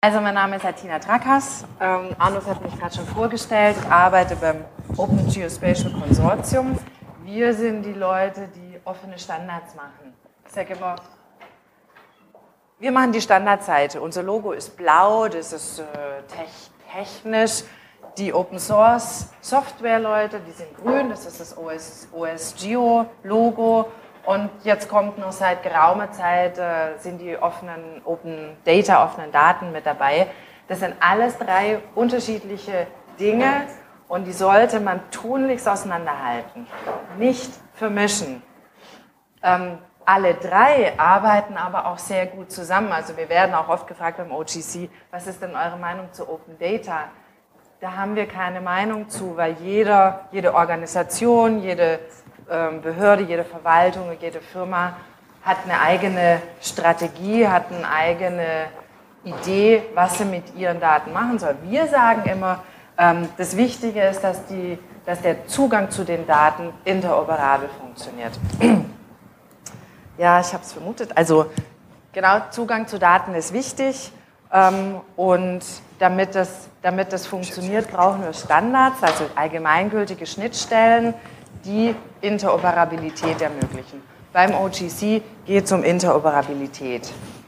Also mein Name ist Atina Trakas, Arnulf hat mich gerade schon vorgestellt, ich arbeite beim Open Geospatial Consortium. Wir sind die Leute, die offene Standards machen. Ich sage immer, wir machen die Standardseite, unser Logo ist blau, das ist technisch. Die Open Source Software Leute, die sind grün, das ist das OS Geo Logo. Und jetzt kommt noch seit geraumer Zeit, sind die offenen Open Data, offenen Daten mit dabei. Das sind alles drei unterschiedliche Dinge und die sollte man tunlichst auseinanderhalten, nicht vermischen. Alle drei arbeiten aber auch sehr gut zusammen. Also wir werden auch oft gefragt beim OGC, was ist denn eure Meinung zu Open Data? Da haben wir keine Meinung zu, weil jede Organisation, jede Behörde, jede Verwaltung, jede Firma hat eine eigene Strategie, hat eine eigene Idee, was sie mit ihren Daten machen soll. Wir sagen immer, das Wichtige ist, dass der Zugang zu den Daten interoperabel funktioniert. Ja, ich habe es vermutet. Also genau, Zugang zu Daten ist wichtig und damit das funktioniert, brauchen wir Standards, also allgemeingültige Schnittstellen, die Interoperabilität ermöglichen. Beim OGC geht es um Interoperabilität.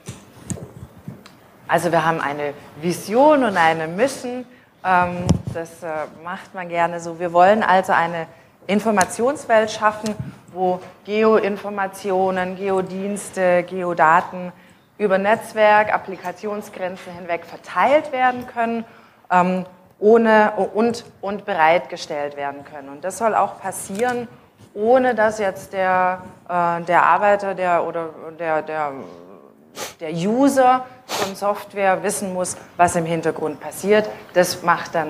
Also wir haben eine Vision und eine Mission, das macht man gerne so. Wir wollen also eine Informationswelt schaffen, wo Geoinformationen, Geodienste, Geodaten über Netzwerk, Applikationsgrenzen hinweg verteilt werden können und bereitgestellt werden können. Und das soll auch passieren, ohne dass jetzt der Arbeiter der User von Software wissen muss, was im Hintergrund passiert. Das machen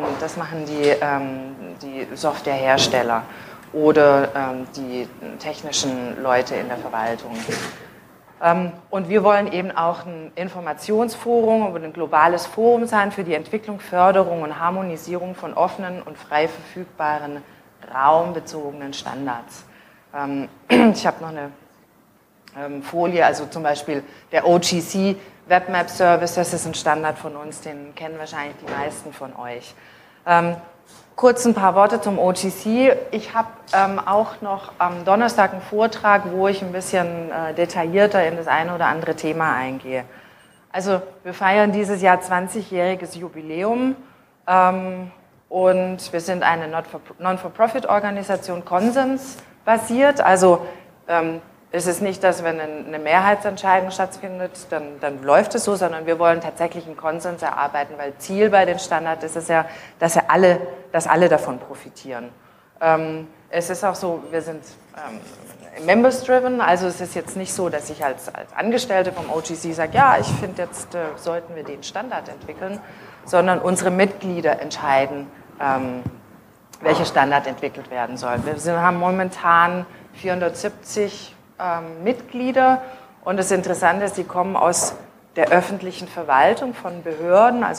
die Softwarehersteller oder die technischen Leute in der Verwaltung. Und wir wollen eben auch ein Informationsforum oder ein globales Forum sein für die Entwicklung, Förderung und Harmonisierung von offenen und frei verfügbaren raumbezogenen Standards. Ich habe noch eine Folie, also zum Beispiel der OGC Web Map Service, das ist ein Standard von uns, den kennen wahrscheinlich die meisten von euch. Kurz ein paar Worte zum OGC. Ich habe auch noch am Donnerstag einen Vortrag, wo ich ein bisschen detaillierter in das eine oder andere Thema eingehe. Also wir feiern dieses Jahr 20-jähriges Jubiläum und wir sind eine Non-for-Profit-Organisation, konsensbasiert. Also es ist nicht, dass wenn eine Mehrheitsentscheidung stattfindet, dann läuft es so, sondern wir wollen tatsächlich einen Konsens erarbeiten, weil Ziel bei den Standards ist es ja, dass alle davon profitieren. Es ist auch so, wir sind members-driven, also es ist jetzt nicht so, dass ich als Angestellte vom OGC sage, ja, ich finde, jetzt sollten wir den Standard entwickeln, sondern unsere Mitglieder entscheiden, welcher Standard entwickelt werden soll. Wir haben momentan 470 Mitglieder und das Interessante ist, die kommen aus der öffentlichen Verwaltung von Behörden, also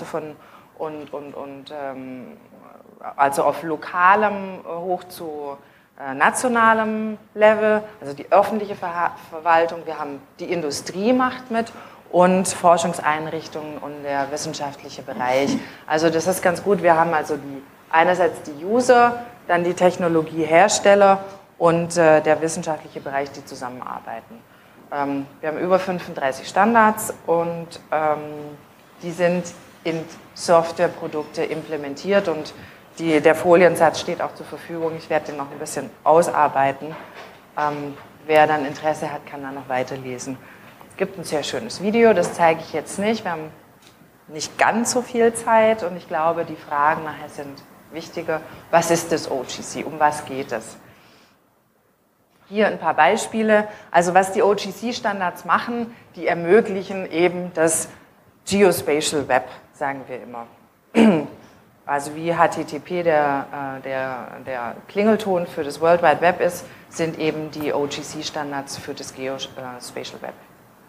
also auf lokalem hoch zu nationalem Level, also die öffentliche Verwaltung, wir haben die Industrie macht mit und Forschungseinrichtungen und der wissenschaftliche Bereich. Also das ist ganz gut, wir haben also einerseits die User, dann die Technologiehersteller und der wissenschaftliche Bereich, die zusammenarbeiten. Wir haben über 35 Standards und die sind in Softwareprodukte implementiert und der Foliensatz steht auch zur Verfügung. Ich werde den noch ein bisschen ausarbeiten. Wer dann Interesse hat, kann dann noch weiterlesen. Es gibt ein sehr schönes Video, das zeige ich jetzt nicht. Wir haben nicht ganz so viel Zeit und ich glaube, die Fragen nachher sind wichtiger. Was ist das OGC? Um was geht es? Hier ein paar Beispiele. Also was die OGC-Standards machen, die ermöglichen eben das Geospatial Web, sagen wir immer. Also wie HTTP der Klingelton für das World Wide Web ist, sind eben die OGC-Standards für das Geospatial Web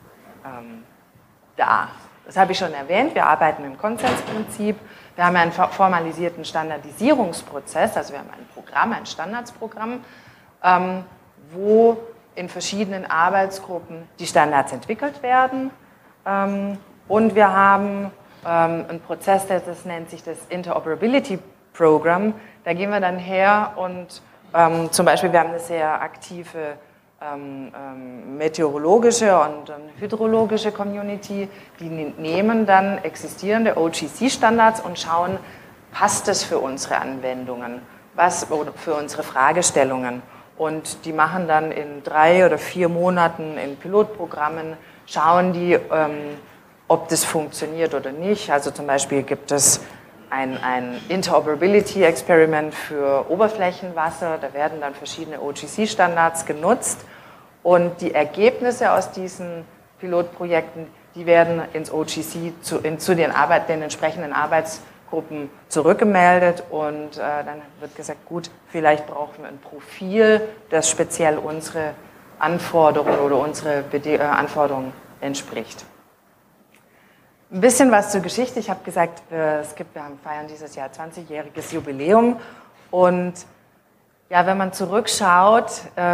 da. Das habe ich schon erwähnt, wir arbeiten im Konsensprinzip. Wir haben einen formalisierten Standardisierungsprozess, also wir haben ein Programm, ein Standardsprogramm, wo in verschiedenen Arbeitsgruppen die Standards entwickelt werden. Und wir haben ein Prozess, das nennt sich das Interoperability Program. Da gehen wir dann her und zum Beispiel, wir haben eine sehr aktive meteorologische und hydrologische Community, die nehmen dann existierende OGC-Standards und schauen, passt das für unsere Anwendungen, oder für unsere Fragestellungen. Und die machen dann in 3 oder 4 Monaten in Pilotprogrammen, schauen die, ob das funktioniert oder nicht. Also zum Beispiel gibt es ein Interoperability-Experiment für Oberflächenwasser. Da werden dann verschiedene OGC-Standards genutzt und die Ergebnisse aus diesen Pilotprojekten, die werden ins OGC zu den entsprechenden Arbeitsgruppen zurückgemeldet und dann wird gesagt, gut, vielleicht brauchen wir ein Profil, das speziell unsere Anforderungen oder unsere Anforderungen entspricht. Ein bisschen was zur Geschichte. Ich habe gesagt, wir feiern dieses Jahr 20-jähriges Jubiläum. Und ja, wenn man zurückschaut,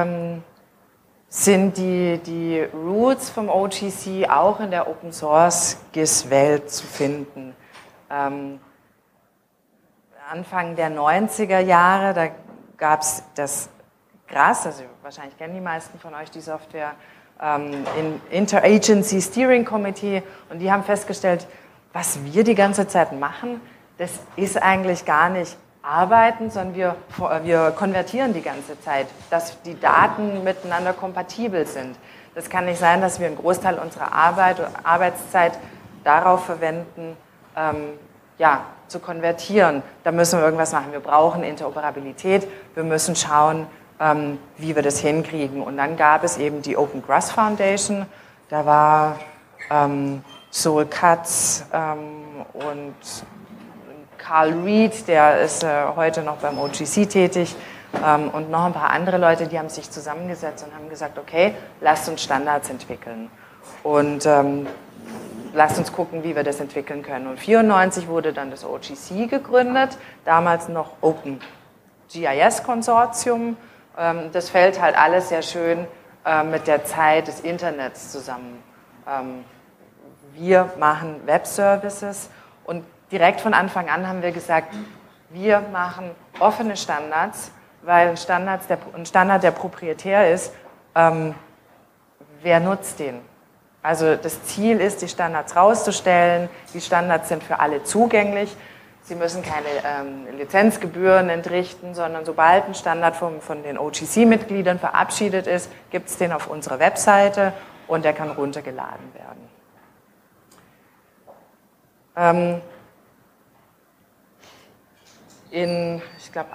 sind die Roots vom OGC auch in der Open Source GIS-Welt zu finden. Anfang der 90er Jahre, da gab es das GRASS, also wahrscheinlich kennen die meisten von euch die Software, Interagency Steering Committee, und die haben festgestellt, was wir die ganze Zeit machen, das ist eigentlich gar nicht arbeiten, sondern wir konvertieren die ganze Zeit, dass die Daten miteinander kompatibel sind. Das kann nicht sein, dass wir einen Großteil unserer Arbeitszeit darauf verwenden, zu konvertieren. Da müssen wir irgendwas machen. Wir brauchen Interoperabilität, wir müssen schauen, wie wir das hinkriegen. Und dann gab es eben die Open GRASS Foundation, da war Sol Katz und Carl Reed, der ist heute noch beim OGC tätig, und noch ein paar andere Leute, die haben sich zusammengesetzt und haben gesagt, okay, lasst uns Standards entwickeln und lasst uns gucken, wie wir das entwickeln können. Und 1994 wurde dann das OGC gegründet, damals noch Open GIS Konsortium. Das fällt halt alles sehr schön mit der Zeit des Internets zusammen. Wir machen Web-Services und direkt von Anfang an haben wir gesagt, wir machen offene Standards, weil ein Standard, der proprietär ist, wer nutzt den? Also das Ziel ist, die Standards rauszustellen. Die Standards sind für alle zugänglich. Sie müssen keine Lizenzgebühren entrichten, sondern sobald ein Standard von den OGC-Mitgliedern verabschiedet ist, gibt es den auf unserer Webseite und der kann runtergeladen werden. Ich glaube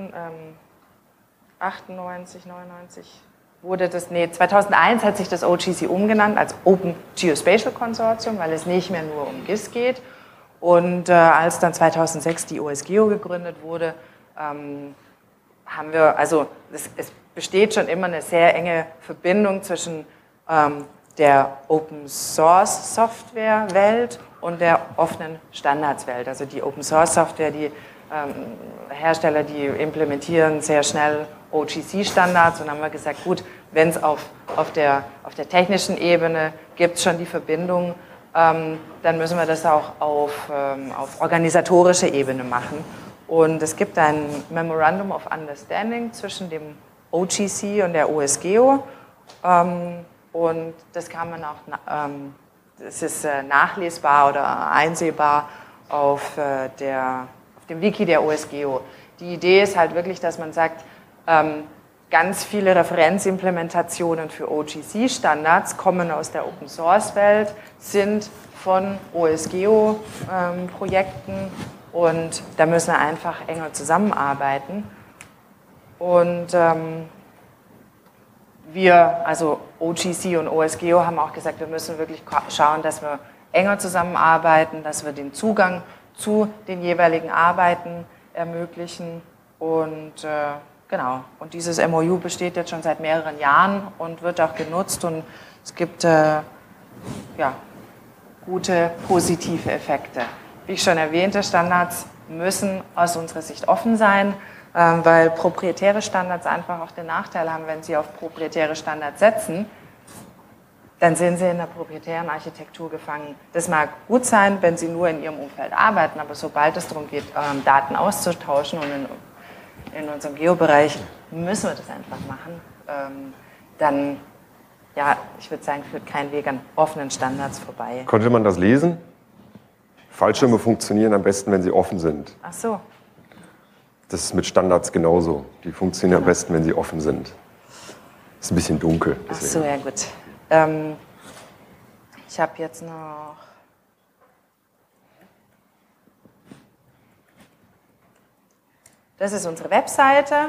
98, 99 wurde 2001 hat sich das OGC umgenannt als Open Geospatial Consortium, weil es nicht mehr nur um GIS geht. Und als dann 2006 die OSGeo gegründet wurde, haben wir, also es besteht schon immer eine sehr enge Verbindung zwischen der Open Source Software Welt und der offenen Standards Welt. Also die Open Source Software, die Hersteller, die implementieren sehr schnell OGC-Standards und haben wir gesagt, gut, wenn es auf der technischen Ebene gibt es schon die Verbindung, dann müssen wir das auch auf organisatorischer Ebene machen. Und es gibt ein Memorandum of Understanding zwischen dem OGC und der OSGeo und das kann man auch, das ist nachlesbar oder einsehbar auf dem Wiki der OSGeo. Die Idee ist halt wirklich, dass man sagt, ganz viele Referenzimplementationen für OGC-Standards kommen aus der Open-Source-Welt, sind von OSGeo-Projekten und da müssen wir einfach enger zusammenarbeiten. Und wir, also OGC und OSGeo, haben auch gesagt, wir müssen wirklich schauen, dass wir enger zusammenarbeiten, dass wir den Zugang zu den jeweiligen Arbeiten ermöglichen und genau. Und dieses MOU besteht jetzt schon seit mehreren Jahren und wird auch genutzt und es gibt gute positive Effekte. Wie ich schon erwähnte, Standards müssen aus unserer Sicht offen sein, weil proprietäre Standards einfach auch den Nachteil haben, wenn sie auf proprietäre Standards setzen, dann sind Sie in der proprietären Architektur gefangen. Das mag gut sein, wenn Sie nur in Ihrem Umfeld arbeiten, aber sobald es darum geht, Daten auszutauschen und in unserem Geobereich müssen wir das einfach machen, dann, ja, ich würde sagen, führt kein Weg an offenen Standards vorbei. Konnte man das lesen? Fallschirme funktionieren am besten, wenn sie offen sind. Ach so. Das ist mit Standards genauso. Die funktionieren am besten, wenn sie offen sind. Ist ein bisschen dunkel. Ach so, ja gut. Ich habe jetzt noch... Das ist unsere Webseite.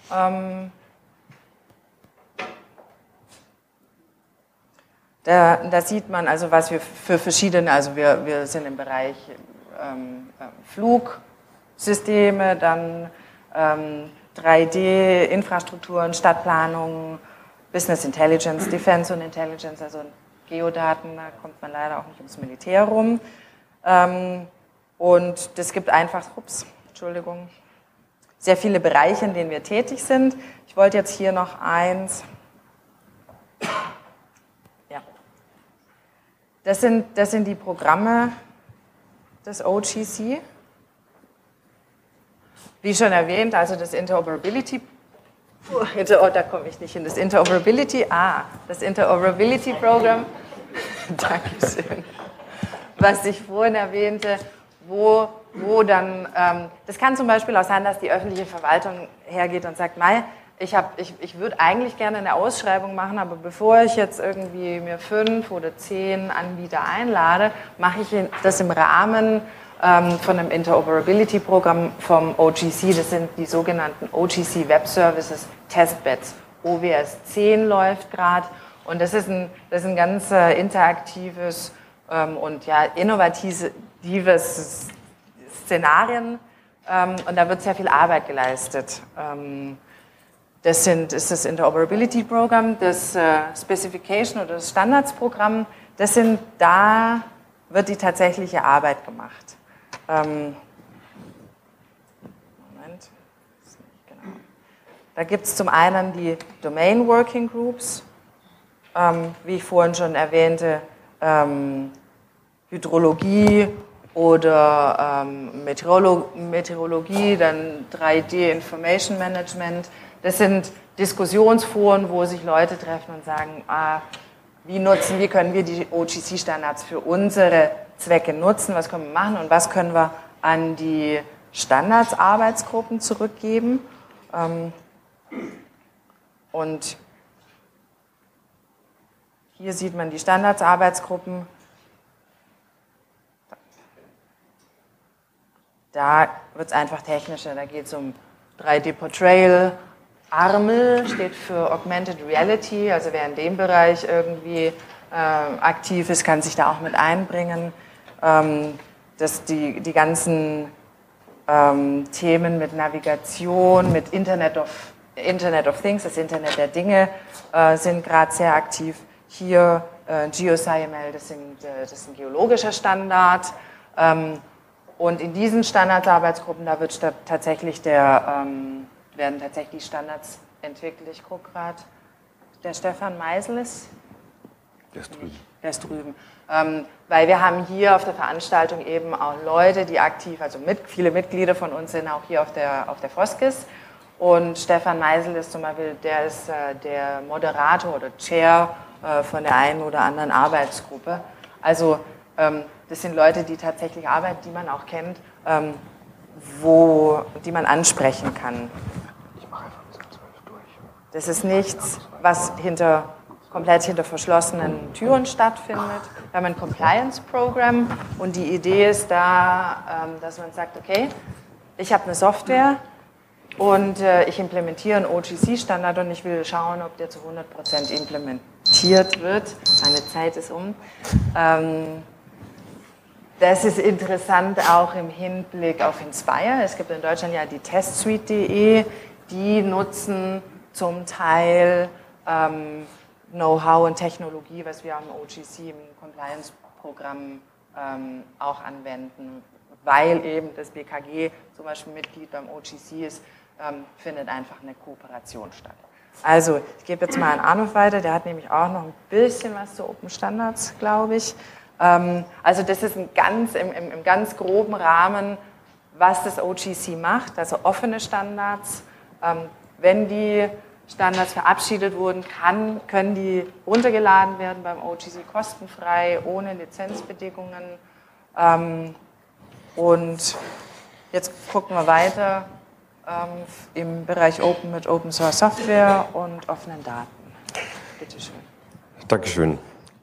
Da sieht man also, was wir für verschiedene, also wir sind im Bereich Flugsysteme, dann 3D-Infrastrukturen, Stadtplanung, Business Intelligence, Defense und Intelligence, also Geodaten, da kommt man leider auch nicht ums Militär rum. Und das gibt einfach, sehr viele Bereiche, in denen wir tätig sind. Ich wollte jetzt hier noch eins. Ja. Das sind die Programme des OGC. Wie schon erwähnt, also das Interoperability, da komme ich nicht hin, das Interoperability-Programm, Dankeschön, was ich vorhin erwähnte, wo dann, das kann zum Beispiel auch sein, dass die öffentliche Verwaltung hergeht und sagt, Mei, ich würde eigentlich gerne eine Ausschreibung machen, aber bevor ich jetzt irgendwie mir 5 oder 10 Anbieter einlade, mache ich das im Rahmen von einem Interoperability-Programm vom OGC. Das sind die sogenannten OGC Web Services Testbeds. OWS 10 läuft gerade und das ist ein ganz interaktives und ja, innovatives Szenarien und da wird sehr viel Arbeit geleistet. Das ist das Interoperability-Programm, das Specification oder das Standards-Programm. Da wird die tatsächliche Arbeit gemacht. Moment. Genau. Da gibt es zum einen die Domain Working Groups, wie ich vorhin schon erwähnte, Hydrologie oder Meteorologie, dann 3D Information Management. Das sind Diskussionsforen, wo sich Leute treffen und sagen, wie können wir die OGC-Standards für unsere Zwecke nutzen, was können wir machen und was können wir an die Standards-Arbeitsgruppen zurückgeben. Und hier sieht man die Standards-Arbeitsgruppen. Da wird es einfach technischer, da geht es um 3D-Portrayal. ARML steht für Augmented Reality, also wer in dem Bereich irgendwie aktiv ist, kann sich da auch mit einbringen. Die ganzen Themen mit Navigation, mit Internet of Things, das Internet der Dinge, sind gerade sehr aktiv. Hier GeoSciML, das ist ein geologischer Standard. Und in diesen Standardsarbeitsgruppen, da wird werden tatsächlich Standards entwickelt. Ich gucke gerade, der Stefan Meisel ist? Der ist drüben. Der ist drüben. Weil wir haben hier auf der Veranstaltung eben auch Leute, die aktiv, also viele Mitglieder von uns sind auch hier auf der Foskis. Und Stefan Meisel ist zum Beispiel, der ist der Moderator oder Chair von der einen oder anderen Arbeitsgruppe. Also das sind Leute, die tatsächlich arbeiten, die man auch kennt, die man ansprechen kann. Ich mache einfach bis um 12 durch. Das ist nichts, was komplett hinter verschlossenen Türen stattfindet. Wir haben ein Compliance-Programm und die Idee ist da, dass man sagt, okay, ich habe eine Software und ich implementiere einen OGC-Standard und ich will schauen, ob der zu 100% implementiert wird. Meine Zeit ist um. Das ist interessant auch im Hinblick auf Inspire. Es gibt in Deutschland ja die Testsuite.de, die nutzen zum Teil Know-how und Technologie, was wir am OGC im Compliance-Programm auch anwenden, weil eben das BKG zum Beispiel Mitglied beim OGC ist, findet einfach eine Kooperation statt. Also, ich gebe jetzt mal an Arnulf weiter, der hat nämlich auch noch ein bisschen was zu Open Standards, glaube ich. Also das ist im ganz groben Rahmen, was das OGC macht, also offene Standards. Wenn die Standards verabschiedet wurden, können die runtergeladen werden beim OGC kostenfrei, ohne Lizenzbedingungen. Und jetzt gucken wir weiter im Bereich Open mit Open Source Software und offenen Daten. Bitte schön. Dankeschön.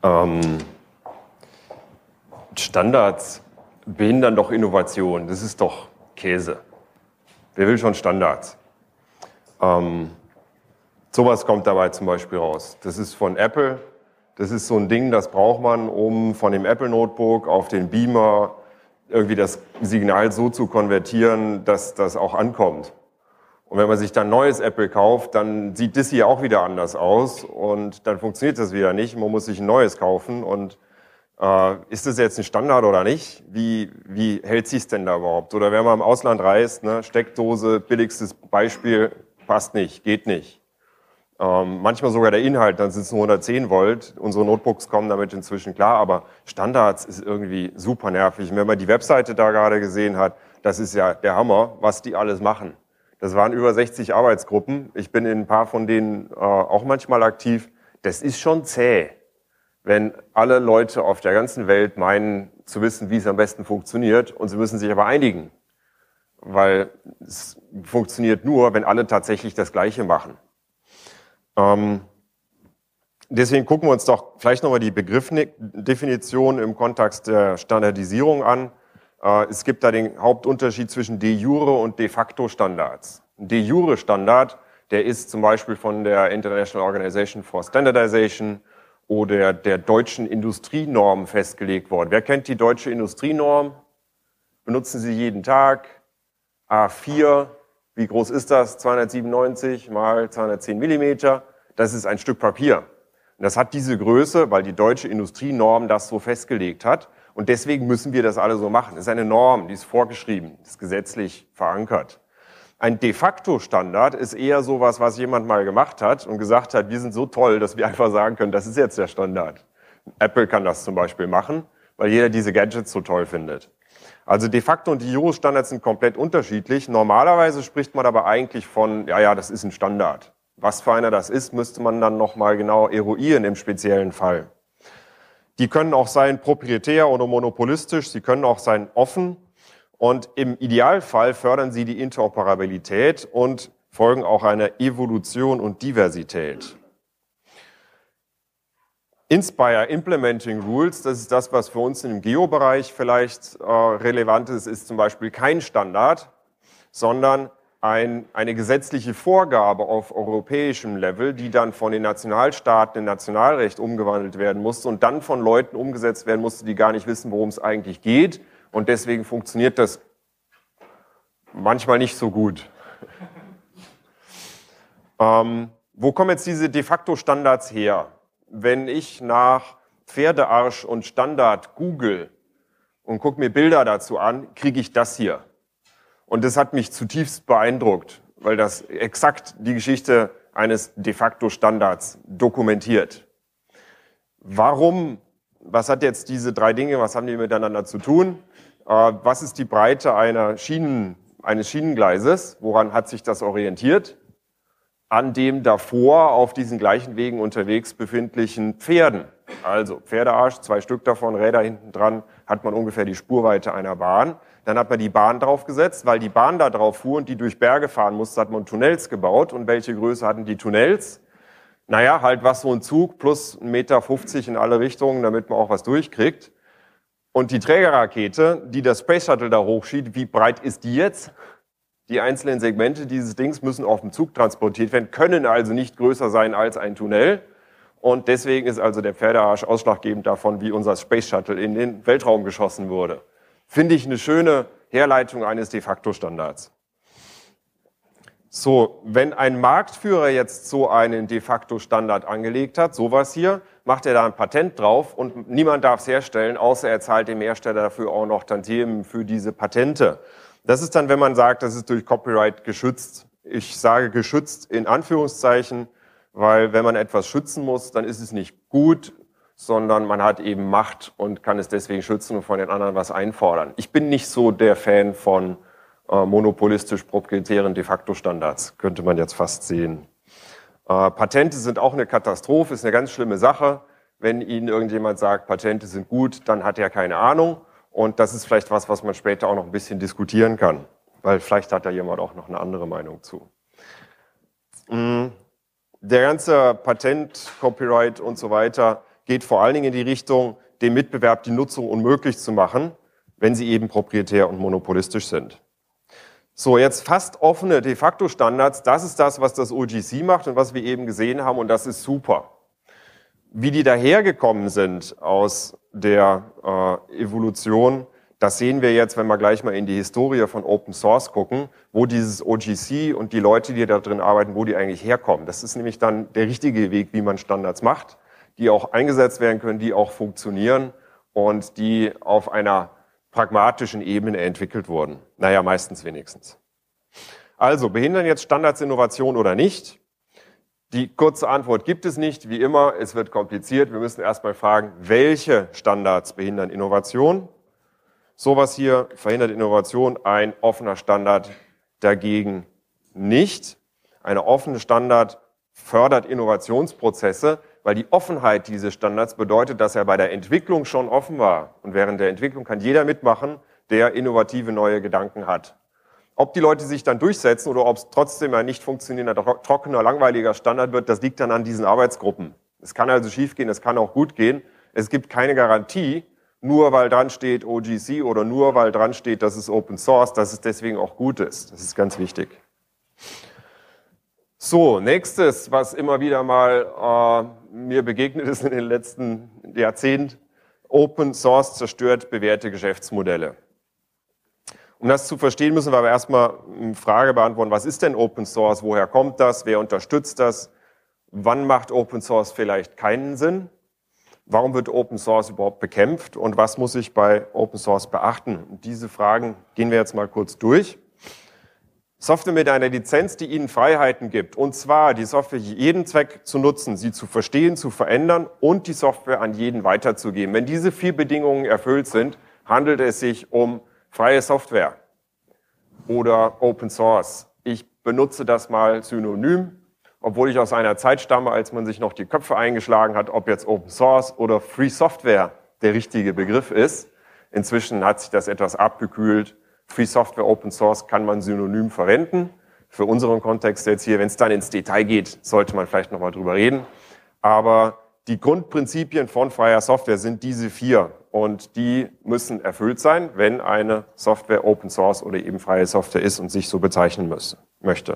Standards behindern doch Innovation. Das ist doch Käse. Wer will schon Standards? Sowas kommt dabei zum Beispiel raus. Das ist von Apple. Das ist so ein Ding, das braucht man, um von dem Apple Notebook auf den Beamer irgendwie das Signal so zu konvertieren, dass das auch ankommt. Und wenn man sich dann neues Apple kauft, dann sieht das hier auch wieder anders aus und dann funktioniert das wieder nicht. Man muss sich ein neues kaufen und ist das jetzt ein Standard oder nicht? Wie hält sich's denn da überhaupt? Oder wenn man im Ausland reist, ne, Steckdose, billigstes Beispiel, passt nicht, geht nicht. Manchmal sogar der Inhalt, dann sind es nur 110 Volt. Unsere Notebooks kommen damit inzwischen klar, aber Standards ist irgendwie super nervig. Und wenn man die Webseite da gerade gesehen hat, das ist ja der Hammer, was die alles machen. Das waren über 60 Arbeitsgruppen. Ich bin in ein paar von denen auch manchmal aktiv. Das ist schon zäh, wenn alle Leute auf der ganzen Welt meinen zu wissen, wie es am besten funktioniert und sie müssen sich aber einigen. Weil es funktioniert nur, wenn alle tatsächlich das Gleiche machen. Deswegen gucken wir uns doch vielleicht nochmal die Begriffsdefinition im Kontext der Standardisierung an. Es gibt da den Hauptunterschied zwischen de jure und de facto Standards. Ein de jure Standard, der ist zum Beispiel von der International Organization for Standardization oder der deutschen Industrienorm festgelegt worden. Wer kennt die deutsche Industrienorm? Benutzen Sie jeden Tag? A4, wie groß ist das? 297 mal 210 Millimeter. Das ist ein Stück Papier. Und das hat diese Größe, weil die deutsche Industrienorm das so festgelegt hat. Und deswegen müssen wir das alle so machen. Das ist eine Norm, die ist vorgeschrieben, ist gesetzlich verankert. Ein de facto Standard ist eher sowas, was jemand mal gemacht hat und gesagt hat, wir sind so toll, dass wir einfach sagen können, das ist jetzt der Standard. Apple kann das zum Beispiel machen, weil jeder diese Gadgets so toll findet. Also de facto und de jure Standards sind komplett unterschiedlich. Normalerweise spricht man aber eigentlich von, ja, das ist ein Standard. Was für einer das ist, müsste man dann nochmal genau eruieren im speziellen Fall. Die können auch sein proprietär oder monopolistisch, sie können auch sein offen und im Idealfall fördern sie die Interoperabilität und folgen auch einer Evolution und Diversität. Inspire Implementing Rules, das ist das, was für uns im Geo-Bereich vielleicht relevant ist, ist zum Beispiel kein Standard, sondern eine gesetzliche Vorgabe auf europäischem Level, die dann von den Nationalstaaten in Nationalrecht umgewandelt werden musste und dann von Leuten umgesetzt werden musste, die gar nicht wissen, worum es eigentlich geht. Und deswegen funktioniert das manchmal nicht so gut. Wo kommen jetzt diese de facto Standards her? Wenn ich nach Pferdearsch und Standard google und gucke mir Bilder dazu an, kriege ich das hier. Und das hat mich zutiefst beeindruckt, weil das exakt die Geschichte eines de facto Standards dokumentiert. Warum? Was hat jetzt diese drei Dinge, was haben die miteinander zu tun? Was ist die Breite eines Schienengleises? Woran hat sich das orientiert? An dem davor auf diesen gleichen Wegen unterwegs befindlichen Pferden. Also Pferdearsch, 2 Stück davon, Räder hinten dran, hat man ungefähr die Spurweite einer Bahn. Dann hat man die Bahn draufgesetzt, weil die Bahn da drauf fuhr und die durch Berge fahren musste, hat man Tunnels gebaut. Und welche Größe hatten die Tunnels? Naja, halt was so ein Zug plus 1,50 Meter in alle Richtungen, damit man auch was durchkriegt. Und die Trägerrakete, die das Space Shuttle da hochschiebt, wie breit ist die jetzt? Die einzelnen Segmente dieses Dings müssen auf dem Zug transportiert werden, können also nicht größer sein als ein Tunnel. Und deswegen ist also der Pferdearsch ausschlaggebend davon, wie unser Space Shuttle in den Weltraum geschossen wurde. Finde ich eine schöne Herleitung eines de facto Standards. So, wenn ein Marktführer jetzt so einen de facto Standard angelegt hat, sowas hier, macht er da ein Patent drauf und niemand darf es herstellen, außer er zahlt dem Hersteller dafür auch noch Tantiemen für diese Patente. Das ist dann, wenn man sagt, das ist durch Copyright geschützt. Ich sage geschützt in Anführungszeichen, weil wenn man etwas schützen muss, dann ist es nicht gut, sondern man hat eben Macht und kann es deswegen schützen und von den anderen was einfordern. Ich bin nicht so der Fan von monopolistisch-proprietären De-facto-Standards, könnte man jetzt fast sehen. Patente sind auch eine Katastrophe, ist eine ganz schlimme Sache. Wenn Ihnen irgendjemand sagt, Patente sind gut, dann hat er keine Ahnung. Und das ist vielleicht was man später auch noch ein bisschen diskutieren kann, weil vielleicht hat da jemand auch noch eine andere Meinung zu. Der ganze Patent, Copyright und so weiter geht vor allen Dingen in die Richtung, dem Mitbewerb die Nutzung unmöglich zu machen, wenn sie eben proprietär und monopolistisch sind. So, jetzt fast offene De-facto-Standards, das ist das, was das OGC macht und was wir eben gesehen haben, und das ist super. Wie die dahergekommen sind aus der Evolution, das sehen wir jetzt, wenn wir gleich mal in die Historie von Open Source gucken, wo dieses OGC und die Leute, die da drin arbeiten, wo die eigentlich herkommen. Das ist nämlich dann der richtige Weg, wie man Standards macht, die auch eingesetzt werden können, die auch funktionieren und die auf einer pragmatischen Ebene entwickelt wurden. Naja, meistens wenigstens. Also, behindern jetzt Standards Innovation oder nicht? Die kurze Antwort gibt es nicht. Wie immer, es wird kompliziert. Wir müssen erstmal fragen, welche Standards behindern Innovation? Sowas hier verhindert Innovation, ein offener Standard dagegen nicht. Ein offener Standard fördert Innovationsprozesse, weil die Offenheit dieses Standards bedeutet, dass er bei der Entwicklung schon offen war. Und während der Entwicklung kann jeder mitmachen, der innovative neue Gedanken hat. Ob die Leute sich dann durchsetzen oder ob es trotzdem ein nicht funktionierender, trockener, langweiliger Standard wird, das liegt dann an diesen Arbeitsgruppen. Es kann also schiefgehen, es kann auch gut gehen. Es gibt keine Garantie, nur weil dran steht OGC oder nur weil dran steht, dass es Open Source, dass es deswegen auch gut ist. Das ist ganz wichtig. So, nächstes, was immer wieder mal mir begegnet ist in den letzten Jahrzehnten: Open Source zerstört bewährte Geschäftsmodelle. Um das zu verstehen, müssen wir aber erstmal eine Frage beantworten: Was ist denn Open Source? Woher kommt das? Wer unterstützt das? Wann macht Open Source vielleicht keinen Sinn? Warum wird Open Source überhaupt bekämpft? Und was muss ich bei Open Source beachten? Und diese Fragen gehen wir jetzt mal kurz durch. Software mit einer Lizenz, die Ihnen Freiheiten gibt, und zwar die Software jeden Zweck zu nutzen, sie zu verstehen, zu verändern und die Software an jeden weiterzugeben. Wenn diese 4 Bedingungen erfüllt sind, handelt es sich um freie Software oder Open Source. Ich benutze das mal synonym, obwohl ich aus einer Zeit stamme, als man sich noch die Köpfe eingeschlagen hat, ob jetzt Open Source oder Free Software der richtige Begriff ist. Inzwischen hat sich das etwas abgekühlt. Free Software, Open Source kann man synonym verwenden. Für unseren Kontext jetzt hier, wenn es dann ins Detail geht, sollte man vielleicht nochmal drüber reden. Aber die Grundprinzipien von freier Software sind diese 4 und die müssen erfüllt sein, wenn eine Software Open Source oder eben freie Software ist und sich so bezeichnen möchte.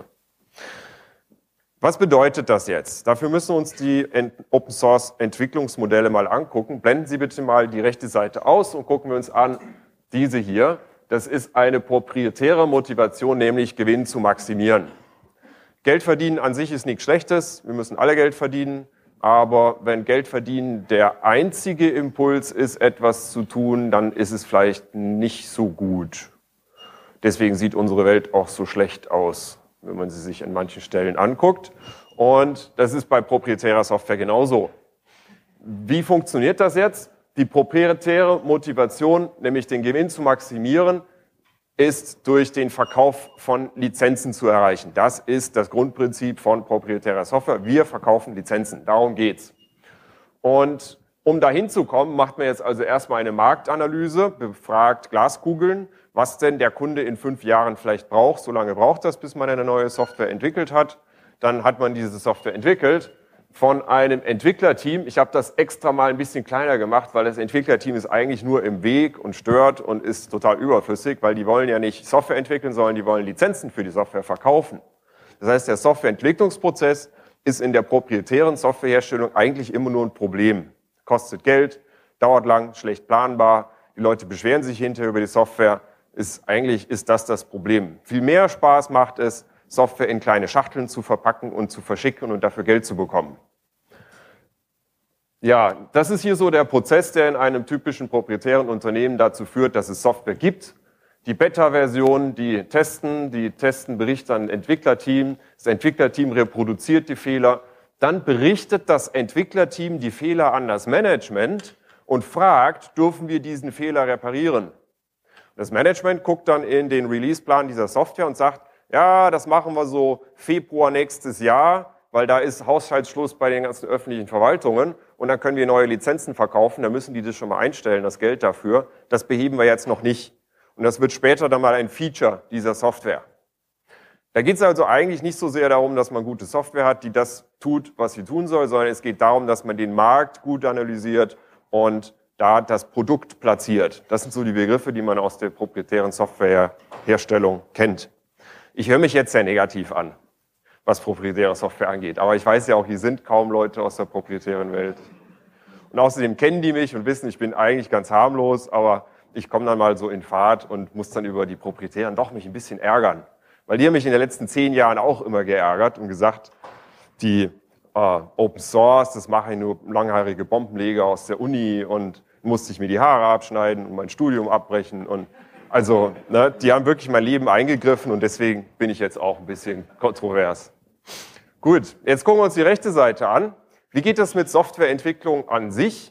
Was bedeutet das jetzt? Dafür müssen wir uns die Open Source Entwicklungsmodelle mal angucken. Blenden Sie bitte mal die rechte Seite aus und gucken wir uns an diese hier. Das ist eine proprietäre Motivation, nämlich Gewinn zu maximieren. Geld verdienen an sich ist nichts Schlechtes. Wir müssen alle Geld verdienen. Aber wenn Geld verdienen der einzige Impuls ist, etwas zu tun, dann ist es vielleicht nicht so gut. Deswegen sieht unsere Welt auch so schlecht aus, wenn man sie sich an manchen Stellen anguckt. Und das ist bei proprietärer Software genauso. Wie funktioniert das jetzt? Die proprietäre Motivation, nämlich den Gewinn zu maximieren, ist durch den Verkauf von Lizenzen zu erreichen. Das ist das Grundprinzip von proprietärer Software. Wir verkaufen Lizenzen, darum geht's. Und um dahin zu kommen, macht man jetzt also erstmal eine Marktanalyse, befragt Glaskugeln, was denn der Kunde in 5 Jahren vielleicht braucht. So lange braucht das, bis man eine neue Software entwickelt hat. Dann hat man diese Software entwickelt von einem Entwicklerteam. Ich habe das extra mal ein bisschen kleiner gemacht, weil das Entwicklerteam ist eigentlich nur im Weg und stört und ist total überflüssig, weil die wollen ja nicht Software entwickeln, sondern die wollen Lizenzen für die Software verkaufen. Das heißt, der Softwareentwicklungsprozess ist in der proprietären Softwareherstellung eigentlich immer nur ein Problem. Kostet Geld, dauert lang, schlecht planbar, die Leute beschweren sich hinterher über die Software. Eigentlich ist das Problem. Viel mehr Spaß macht es, Software in kleine Schachteln zu verpacken und zu verschicken und dafür Geld zu bekommen. Ja, das ist hier so der Prozess, der in einem typischen proprietären Unternehmen dazu führt, dass es Software gibt. Die Beta-Version, die testen Berichte an ein Entwicklerteam. Das Entwicklerteam reproduziert die Fehler, dann berichtet das Entwicklerteam die Fehler an das Management und fragt, dürfen wir diesen Fehler reparieren? Das Management guckt dann in den Releaseplan dieser Software und sagt, ja, das machen wir so Februar nächstes Jahr, weil da ist Haushaltsschluss bei den ganzen öffentlichen Verwaltungen und dann können wir neue Lizenzen verkaufen, da müssen die das schon mal einstellen, das Geld dafür. Das beheben wir jetzt noch nicht. Und das wird später dann mal ein Feature dieser Software. Da geht es also eigentlich nicht so sehr darum, dass man gute Software hat, die das tut, was sie tun soll, sondern es geht darum, dass man den Markt gut analysiert und da das Produkt platziert. Das sind so die Begriffe, die man aus der proprietären Softwareherstellung kennt. Ich höre mich jetzt sehr negativ an, was proprietäre Software angeht. Aber ich weiß ja auch, hier sind kaum Leute aus der proprietären Welt. Und außerdem kennen die mich und wissen, ich bin eigentlich ganz harmlos, aber ich komme dann mal so in Fahrt und muss dann über die Proprietären doch mich ein bisschen ärgern. Weil die haben mich in den letzten 10 Jahren auch immer geärgert und gesagt, die Open Source, das mache ich nur langhaarige Bombenleger aus der Uni und musste ich mir die Haare abschneiden und mein Studium abbrechen. Und also, ne, die haben wirklich mein Leben eingegriffen und deswegen bin ich jetzt auch ein bisschen kontrovers. Gut, jetzt gucken wir uns die rechte Seite an. Wie geht das mit Softwareentwicklung an sich?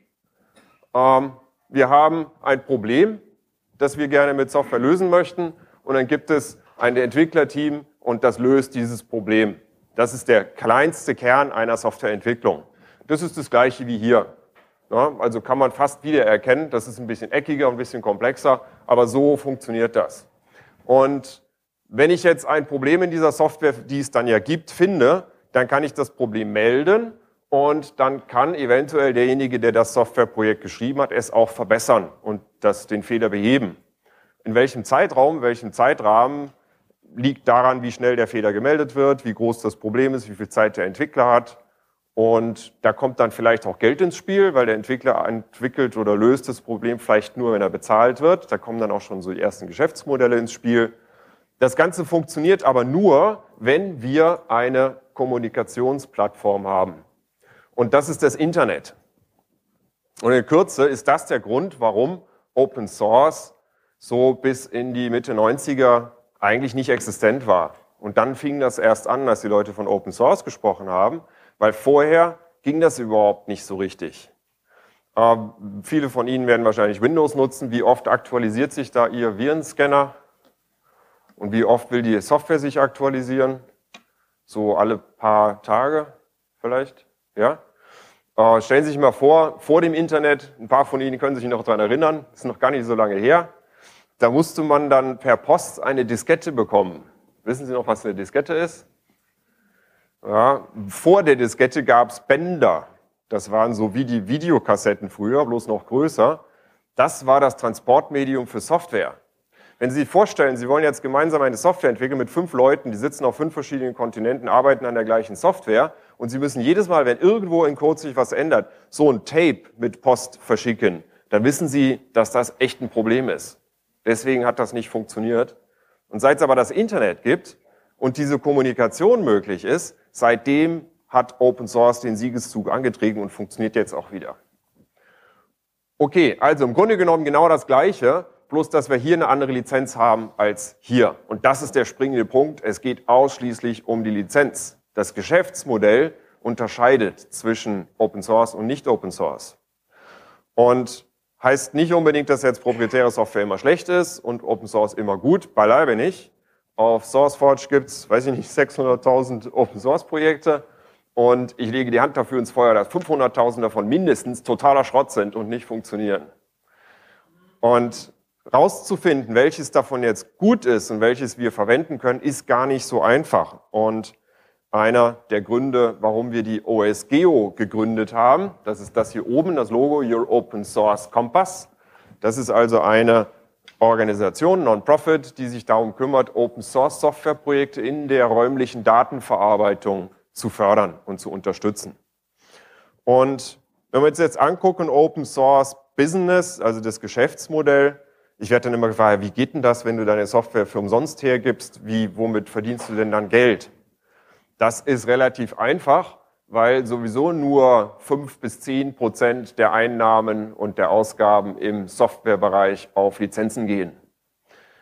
Wir haben ein Problem, das wir gerne mit Software lösen möchten und dann gibt es ein Entwicklerteam und das löst dieses Problem. Das ist der kleinste Kern einer Softwareentwicklung. Das ist das Gleiche wie hier. Ja, also kann man fast wieder erkennen, das ist ein bisschen eckiger, ein bisschen komplexer, aber so funktioniert das. Und wenn ich jetzt ein Problem in dieser Software, die es dann ja gibt, finde, dann kann ich das Problem melden und dann kann eventuell derjenige, der das Softwareprojekt geschrieben hat, es auch verbessern und den Fehler beheben. In welchem Zeitraum, welchem Zeitrahmen liegt daran, wie schnell der Fehler gemeldet wird, wie groß das Problem ist, wie viel Zeit der Entwickler hat. Und da kommt dann vielleicht auch Geld ins Spiel, weil der Entwickler entwickelt oder löst das Problem vielleicht nur, wenn er bezahlt wird. Da kommen dann auch schon so die ersten Geschäftsmodelle ins Spiel. Das Ganze funktioniert aber nur, wenn wir eine Kommunikationsplattform haben. Und das ist das Internet. Und in Kürze ist das der Grund, warum Open Source so bis in die Mitte 90er eigentlich nicht existent war. Und dann fing das erst an, als die Leute von Open Source gesprochen haben, weil vorher ging das überhaupt nicht so richtig. Viele von Ihnen werden wahrscheinlich Windows nutzen. Wie oft aktualisiert sich da Ihr Virenscanner? Und wie oft will die Software sich aktualisieren? So alle paar Tage vielleicht? Ja? Stellen Sie sich mal vor dem Internet, ein paar von Ihnen können sich noch daran erinnern, das ist noch gar nicht so lange her, da musste man dann per Post eine Diskette bekommen. Wissen Sie noch, was eine Diskette ist? Ja, vor der Diskette gab es Bänder. Das waren so wie die Videokassetten früher, bloß noch größer. Das war das Transportmedium für Software. Wenn Sie sich vorstellen, Sie wollen jetzt gemeinsam eine Software entwickeln mit 5 Leuten, die sitzen auf 5 verschiedenen Kontinenten, arbeiten an der gleichen Software und Sie müssen jedes Mal, wenn irgendwo in Code sich was ändert, so ein Tape mit Post verschicken, dann wissen Sie, dass das echt ein Problem ist. Deswegen hat das nicht funktioniert. Und seit es aber das Internet gibt und diese Kommunikation möglich ist, seitdem hat Open Source den Siegeszug angetreten und funktioniert jetzt auch wieder. Okay, also im Grunde genommen genau das Gleiche, bloß dass wir hier eine andere Lizenz haben als hier. Und das ist der springende Punkt. Es geht ausschließlich um die Lizenz. Das Geschäftsmodell unterscheidet zwischen Open Source und nicht Open Source. Und heißt nicht unbedingt, dass jetzt proprietäre Software immer schlecht ist und Open Source immer gut, beileibe nicht. Auf SourceForge gibt's, weiß ich nicht, 600.000 Open Source Projekte und ich lege die Hand dafür ins Feuer, dass 500.000 davon mindestens totaler Schrott sind und nicht funktionieren. Und rauszufinden, welches davon jetzt gut ist und welches wir verwenden können, ist gar nicht so einfach. Und einer der Gründe, warum wir die OSGeo gegründet haben, das ist das hier oben, das Logo, Your Open Source Compass. Das ist also eine Organisation, Non-Profit, die sich darum kümmert, Open Source Software Projekte in der räumlichen Datenverarbeitung zu fördern und zu unterstützen. Und wenn wir uns jetzt angucken, Open Source Business, also das Geschäftsmodell, ich werde dann immer gefragt, wie geht denn das, wenn du deine Software für umsonst hergibst, womit verdienst du denn dann Geld? Das ist relativ einfach, weil sowieso nur 5-10% der Einnahmen und der Ausgaben im Softwarebereich auf Lizenzen gehen.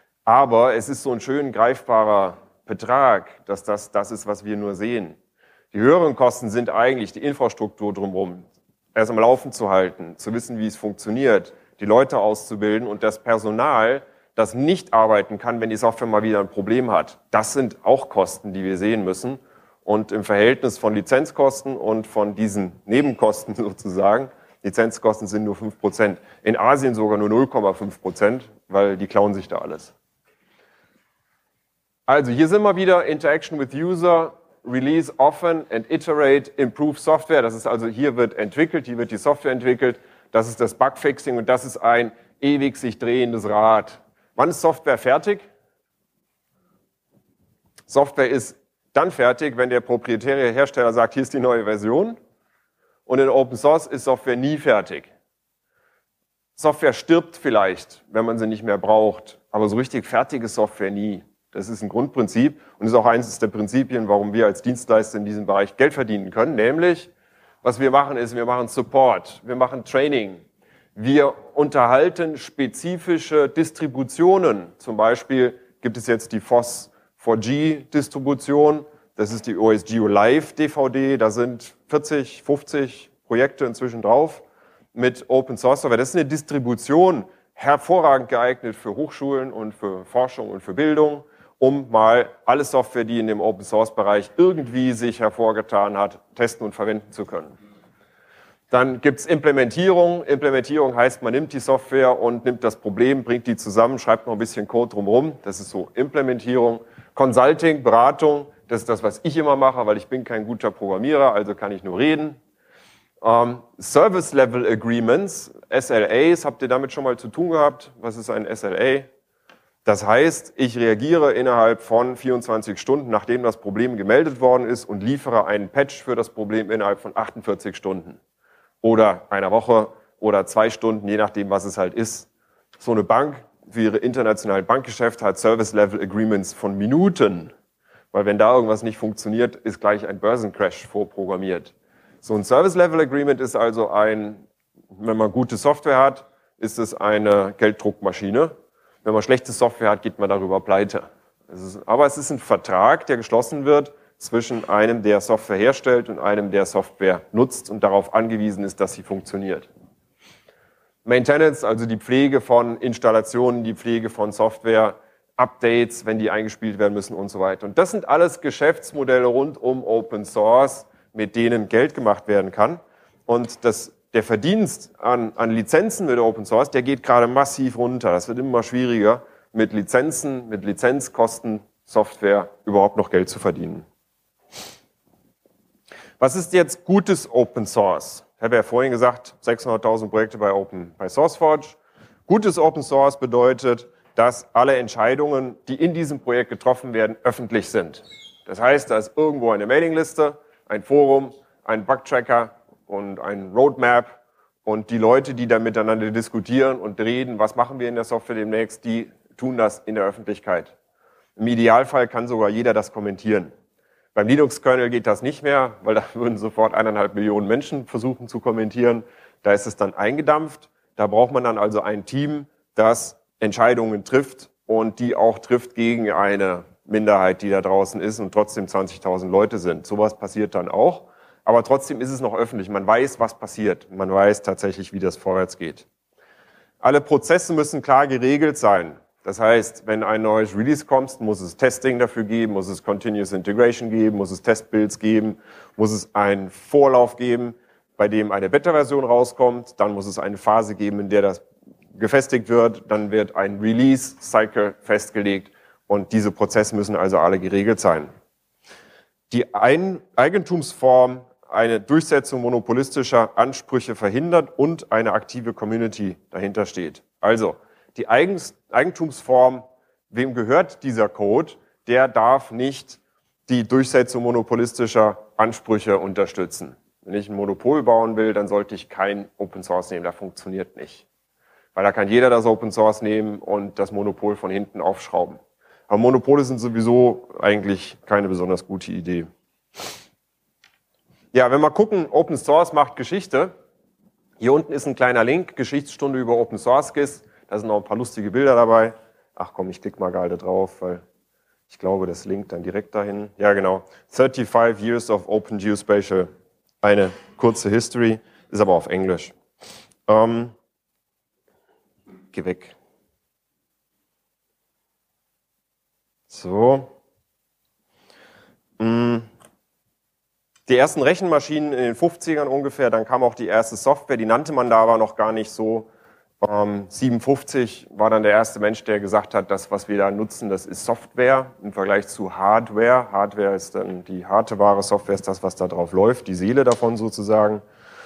Aber es ist so ein schön greifbarer Betrag, dass das ist, was wir nur sehen. Die höheren Kosten sind eigentlich die Infrastruktur drumherum, erst am Laufen zu halten, zu wissen, wie es funktioniert, die Leute auszubilden und das Personal, das nicht arbeiten kann, wenn die Software mal wieder ein Problem hat. Das sind auch Kosten, die wir sehen müssen. Und im Verhältnis von Lizenzkosten und von diesen Nebenkosten sozusagen, Lizenzkosten sind nur 5%, in Asien sogar nur 0,5%, weil die klauen sich da alles. Also hier sind wir wieder, Interaction with User, Release often and iterate, improve Software. Das ist also, hier wird entwickelt, hier wird die Software entwickelt. Das ist das Bugfixing und das ist ein ewig sich drehendes Rad. Wann ist Software fertig? Software ist dann fertig, wenn der proprietäre Hersteller sagt, hier ist die neue Version. Und in Open Source ist Software nie fertig. Software stirbt vielleicht, wenn man sie nicht mehr braucht. Aber so richtig fertige Software nie. Das ist ein Grundprinzip und ist auch eines der Prinzipien, warum wir als Dienstleister in diesem Bereich Geld verdienen können. Nämlich, was wir machen ist, wir machen Support, wir machen Training. Wir unterhalten spezifische Distributionen. Zum Beispiel gibt es jetzt die FOSS 4G-Distribution. Das ist die OSGeo Live DVD. Da sind 40, 50 Projekte inzwischen drauf mit Open Source Software. Das ist eine Distribution, hervorragend geeignet für Hochschulen und für Forschung und für Bildung, um mal alle Software, die in dem Open Source Bereich irgendwie sich hervorgetan hat, testen und verwenden zu können. Dann gibt es Implementierung. Implementierung heißt, man nimmt die Software und nimmt das Problem, bringt die zusammen, schreibt noch ein bisschen Code drumherum. Das ist so Implementierung. Consulting, Beratung, das ist das, was ich immer mache, weil ich bin kein guter Programmierer, also kann ich nur reden. Service Level Agreements, SLAs, habt ihr damit schon mal zu tun gehabt? Was ist ein SLA? Das heißt, ich reagiere innerhalb von 24 Stunden, nachdem das Problem gemeldet worden ist und liefere einen Patch für das Problem innerhalb von 48 Stunden. Oder einer Woche oder 2 Stunden, je nachdem, was es halt ist. So eine Bank für ihre internationalen Bankgeschäfte hat Service-Level-Agreements von Minuten. Weil wenn da irgendwas nicht funktioniert, ist gleich ein Börsencrash vorprogrammiert. So ein Service-Level-Agreement ist also wenn man gute Software hat, ist es eine Gelddruckmaschine. Wenn man schlechte Software hat, geht man darüber pleite. Aber es ist ein Vertrag, der geschlossen wird zwischen einem, der Software herstellt und einem, der Software nutzt und darauf angewiesen ist, dass sie funktioniert. Maintenance, also die Pflege von Installationen, die Pflege von Software, Updates, wenn die eingespielt werden müssen und so weiter. Und das sind alles Geschäftsmodelle rund um Open Source, mit denen Geld gemacht werden kann. Und der Verdienst an Lizenzen mit Open Source, der geht gerade massiv runter. Das wird immer schwieriger, mit Lizenzen, mit Lizenzkosten, Software überhaupt noch Geld zu verdienen. Was ist jetzt gutes Open Source? Ich habe ja vorhin gesagt, 600.000 Projekte bei SourceForge. Gutes Open Source bedeutet, dass alle Entscheidungen, die in diesem Projekt getroffen werden, öffentlich sind. Das heißt, da ist irgendwo eine Mailingliste, ein Forum, ein Bugtracker und ein Roadmap und die Leute, die da miteinander diskutieren und reden, was machen wir in der Software demnächst, die tun das in der Öffentlichkeit. Im Idealfall kann sogar jeder das kommentieren. Beim Linux-Kernel geht das nicht mehr, weil da würden sofort 1,5 Millionen Menschen versuchen zu kommentieren. Da ist es dann eingedampft. Da braucht man dann also ein Team, das Entscheidungen trifft und die auch trifft gegen eine Minderheit, die da draußen ist und trotzdem 20.000 Leute sind. Sowas passiert dann auch. Aber trotzdem ist es noch öffentlich. Man weiß, was passiert. Man weiß tatsächlich, wie das vorwärts geht. Alle Prozesse müssen klar geregelt sein. Das heißt, wenn ein neues Release kommt, muss es Testing dafür geben, muss es Continuous Integration geben, muss es Testbuilds geben, muss es einen Vorlauf geben, bei dem eine Beta-Version rauskommt. Dann muss es eine Phase geben, in der das gefestigt wird. Dann wird ein Release-Cycle festgelegt und diese Prozesse müssen also alle geregelt sein. Die Eigentumsform eine Durchsetzung monopolistischer Ansprüche verhindert und eine aktive Community dahinter steht. Also die Eigentumsform, wem gehört dieser Code, der darf nicht die Durchsetzung monopolistischer Ansprüche unterstützen. Wenn ich ein Monopol bauen will, dann sollte ich kein Open Source nehmen, das funktioniert nicht. Weil da kann jeder das Open Source nehmen und das Monopol von hinten aufschrauben. Aber Monopole sind sowieso eigentlich keine besonders gute Idee. Ja, wenn wir gucken, Open Source macht Geschichte. Hier unten ist ein kleiner Link, Geschichtsstunde über Open Source GIS. Da sind noch ein paar lustige Bilder dabei. Ach komm, ich klicke mal gerade drauf, weil Ich glaube, das linkt dann direkt dahin. Ja, genau. 35 Years of Open Geospatial. Eine kurze History, ist aber auf Englisch. Geh weg. So. Die ersten Rechenmaschinen in den 50ern ungefähr, dann kam auch die erste Software, die nannte man da aber noch gar nicht so. 57 war dann der erste Mensch, der gesagt hat, das, was wir da nutzen, das ist Software im Vergleich zu Hardware. Hardware ist dann die harte Ware, Software ist das, was da drauf läuft, die Seele davon sozusagen.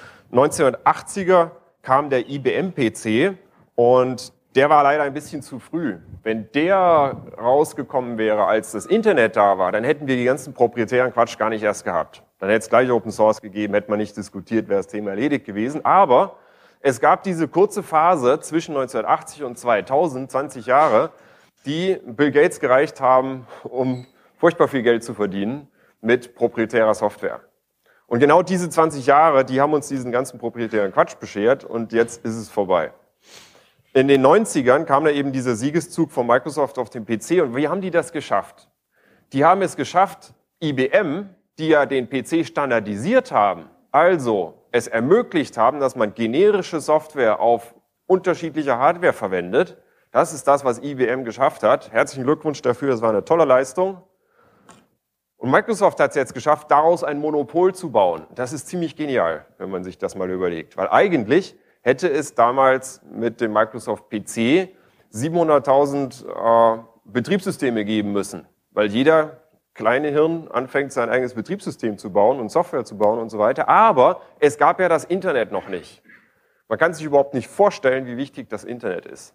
1980er kam der IBM-PC und der war leider ein bisschen zu früh. Wenn der rausgekommen wäre, als das Internet da war, dann hätten wir die ganzen proprietären Quatsch gar nicht erst gehabt. Dann hätte es gleich Open Source gegeben, hätte man nicht diskutiert, wäre das Thema erledigt gewesen. Aber es gab diese kurze Phase zwischen 1980 und 2000, 20 Jahre, die Bill Gates gereicht haben, um furchtbar viel Geld zu verdienen mit proprietärer Software. Und genau diese 20 Jahre, die haben uns diesen ganzen proprietären Quatsch beschert und jetzt ist es vorbei. In den 90ern kam da eben dieser Siegeszug von Microsoft auf den PC und wie haben die das geschafft? Die haben es geschafft, IBM, die ja den PC standardisiert haben, also es ermöglicht haben, dass man generische Software auf unterschiedlicher Hardware verwendet. Das ist das, was IBM geschafft hat. Herzlichen Glückwunsch dafür, das war eine tolle Leistung. Und Microsoft hat es jetzt geschafft, daraus ein Monopol zu bauen. Das ist ziemlich genial, wenn man sich das mal überlegt. Weil eigentlich hätte es damals mit dem Microsoft PC 700.000 Betriebssysteme geben müssen. Weil jeder kleine Hirn anfängt, sein eigenes Betriebssystem zu bauen und Software zu bauen und so weiter. Aber es gab ja das Internet noch nicht. Man kann sich überhaupt nicht vorstellen, wie wichtig das Internet ist.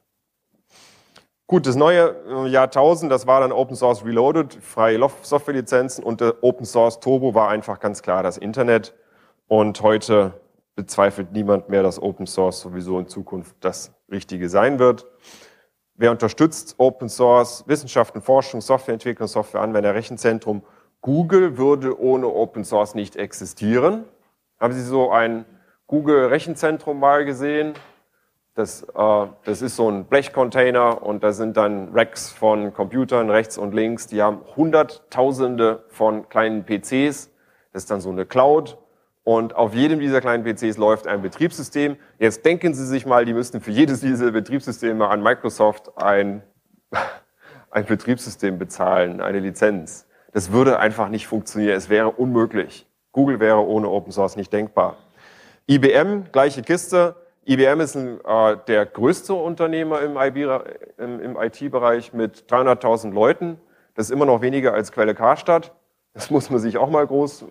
Gut, das neue Jahrtausend, das war dann Open Source Reloaded, freie Softwarelizenzen und der Open Source Turbo war einfach ganz klar das Internet. Und heute bezweifelt niemand mehr, dass Open Source sowieso in Zukunft das Richtige sein wird. Wer unterstützt Open Source, Wissenschaft und Forschung, Softwareentwicklung, Softwareanwender, Rechenzentrum? Google würde ohne Open Source nicht existieren. Haben Sie so ein Google-Rechenzentrum mal gesehen? Das ist so ein Blechcontainer und da sind dann Racks von Computern rechts und links. Die haben Hunderttausende von kleinen PCs. Das ist dann so eine Cloud. Und auf jedem dieser kleinen PCs läuft ein Betriebssystem. Jetzt denken Sie sich mal, die müssten für jedes dieser Betriebssysteme an Microsoft ein Betriebssystem bezahlen, eine Lizenz. Das würde einfach nicht funktionieren. Es wäre unmöglich. Google wäre ohne Open Source nicht denkbar. IBM, gleiche Kiste. IBM ist der größte Unternehmer im IT-Bereich mit 300.000 Leuten. Das ist immer noch weniger als Quelle Karstadt. Das muss man sich auch mal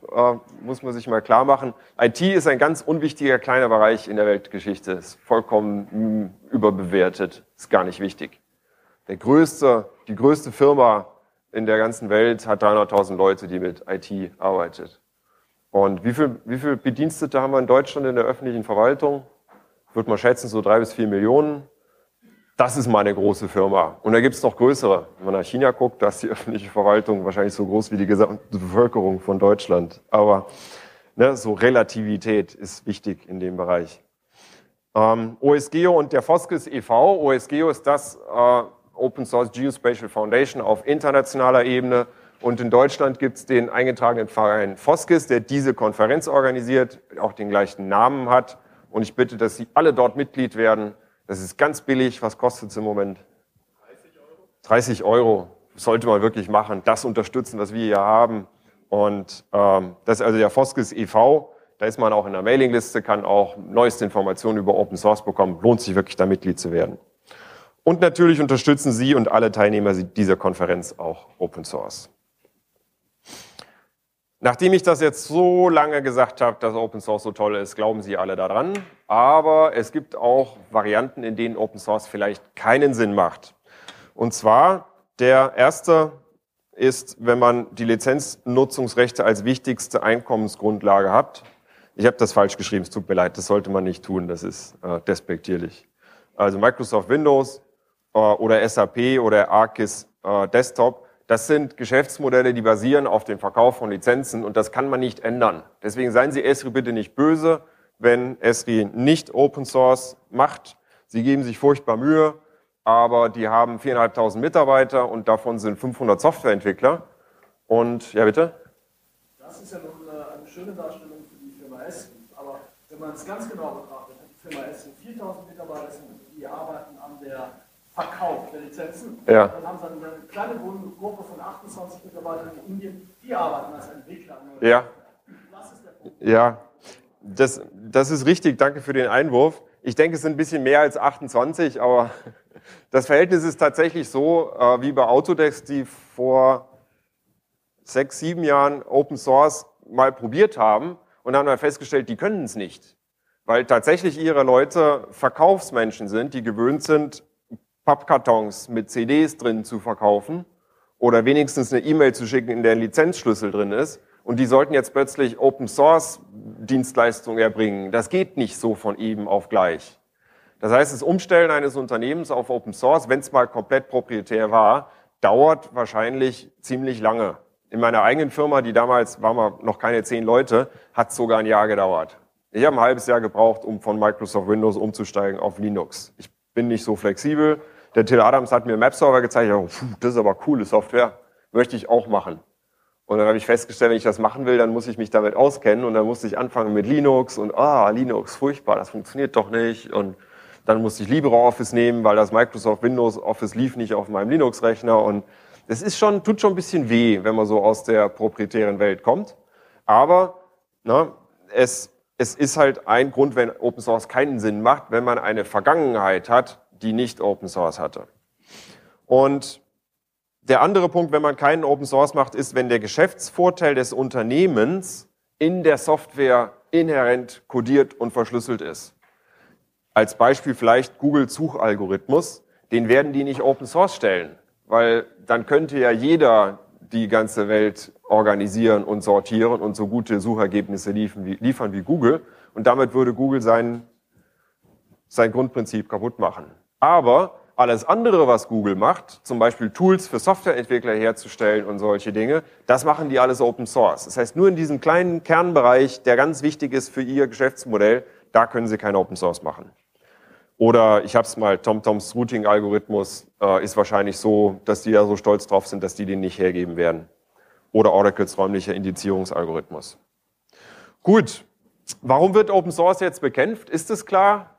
klar machen. IT ist ein ganz unwichtiger kleiner Bereich in der Weltgeschichte. Ist vollkommen überbewertet. Ist gar nicht wichtig. Die größte Firma in der ganzen Welt hat 300.000 Leute, die mit IT arbeitet. Und wie viel Bedienstete haben wir in Deutschland in der öffentlichen Verwaltung? Ich würde mal schätzen, so 3 bis 4 Millionen. Das ist mal eine große Firma. Und da gibt es noch größere. Wenn man nach China guckt, da ist die öffentliche Verwaltung wahrscheinlich so groß wie die gesamte Bevölkerung von Deutschland. Aber so Relativität ist wichtig in dem Bereich. OSGeo und der Foskes e.V. OSGeo ist das Open Source Geospatial Foundation auf internationaler Ebene. Und in Deutschland gibt es den eingetragenen Verein Foskes, der diese Konferenz organisiert, auch den gleichen Namen hat. Und ich bitte, dass Sie alle dort Mitglied werden. Das ist ganz billig. Was kostet es im Moment? 30 Euro. Sollte man wirklich machen. Das unterstützen, was wir hier haben. Und das ist also der Foskes e.V. Da ist man auch in der Mailingliste, kann auch neueste Informationen über Open Source bekommen. Lohnt sich wirklich, da Mitglied zu werden. Und natürlich unterstützen Sie und alle Teilnehmer dieser Konferenz auch Open Source. Nachdem ich das jetzt so lange gesagt habe, dass Open Source so toll ist, glauben Sie alle daran. Aber es gibt auch Varianten, in denen Open Source vielleicht keinen Sinn macht. Und zwar, der erste ist, wenn man die Lizenznutzungsrechte als wichtigste Einkommensgrundlage hat. Ich habe das falsch geschrieben, es tut mir leid, das sollte man nicht tun, das ist despektierlich. Also Microsoft Windows oder SAP oder ArcGIS Desktop, das sind Geschäftsmodelle, die basieren auf dem Verkauf von Lizenzen und das kann man nicht ändern. Deswegen seien Sie Esri bitte nicht böse, wenn Esri nicht Open Source macht. Sie geben sich furchtbar Mühe. aber die haben 4.500 Mitarbeiter und davon sind 500 Softwareentwickler. Und, ja bitte? Das ist ja noch eine schöne Darstellung für die Firma Essent. Aber wenn man es ganz genau betrachtet, hat die Firma Essent 4.000 Mitarbeiter, die arbeiten an der Verkauf der Lizenzen. Ja. Dann haben sie eine kleine Gruppe von 28 Mitarbeitern in Indien, die arbeiten als Entwickler. Ja. Das ist der Punkt. Ja, das ist richtig. Danke für den Einwurf. Ich denke, es sind ein bisschen mehr als 28, aber das Verhältnis ist tatsächlich so, wie bei Autodesk, die vor 6, 7 Jahren Open Source mal probiert haben und haben dann festgestellt, die können es nicht. Weil tatsächlich ihre Leute Verkaufsmenschen sind, die gewöhnt sind, Pappkartons mit CDs drin zu verkaufen oder wenigstens eine E-Mail zu schicken, in der ein Lizenzschlüssel drin ist. Und die sollten jetzt plötzlich Open Source Dienstleistungen erbringen. Das geht nicht so von eben auf gleich. Das heißt, das Umstellen eines Unternehmens auf Open Source, wenn es mal komplett proprietär war, dauert wahrscheinlich ziemlich lange. In meiner eigenen Firma, die damals waren wir noch keine 10 Leute, hat es sogar ein Jahr gedauert. Ich habe ein halbes Jahr gebraucht, um von Microsoft Windows umzusteigen auf Linux. Ich bin nicht so flexibel. Der Till Adams hat mir Map-Server gezeigt. Ich dachte, das ist aber coole Software, möchte ich auch machen. Und dann habe ich festgestellt, wenn ich das machen will, dann muss ich mich damit auskennen. Und dann musste ich anfangen mit Linux und Linux, furchtbar, das funktioniert doch nicht. Und dann musste ich LibreOffice nehmen, weil das Microsoft Windows Office lief nicht auf meinem Linux-Rechner. Und das ist tut schon ein bisschen weh, wenn man so aus der proprietären Welt kommt. Aber es ist halt ein Grund, wenn Open Source keinen Sinn macht, wenn man eine Vergangenheit hat, die nicht Open Source hatte. Und der andere Punkt, wenn man keinen Open Source macht, ist, wenn der Geschäftsvorteil des Unternehmens in der Software inhärent kodiert und verschlüsselt ist. Als Beispiel vielleicht Googles Suchalgorithmus, den werden die nicht Open Source stellen, weil dann könnte ja jeder die ganze Welt organisieren und sortieren und so gute Suchergebnisse liefern wie Google und damit würde Google sein Grundprinzip kaputt machen. Aber alles andere, was Google macht, zum Beispiel Tools für Softwareentwickler herzustellen und solche Dinge, das machen die alles Open Source. Das heißt, nur in diesem kleinen Kernbereich, der ganz wichtig ist für ihr Geschäftsmodell, da können sie kein Open Source machen. Oder ich habe es mal, TomToms Routing-Algorithmus ist wahrscheinlich so, dass die da so stolz drauf sind, dass die den nicht hergeben werden. Oder Oracles räumlicher Indizierungsalgorithmus. Gut, warum wird Open Source jetzt bekämpft? Ist es klar?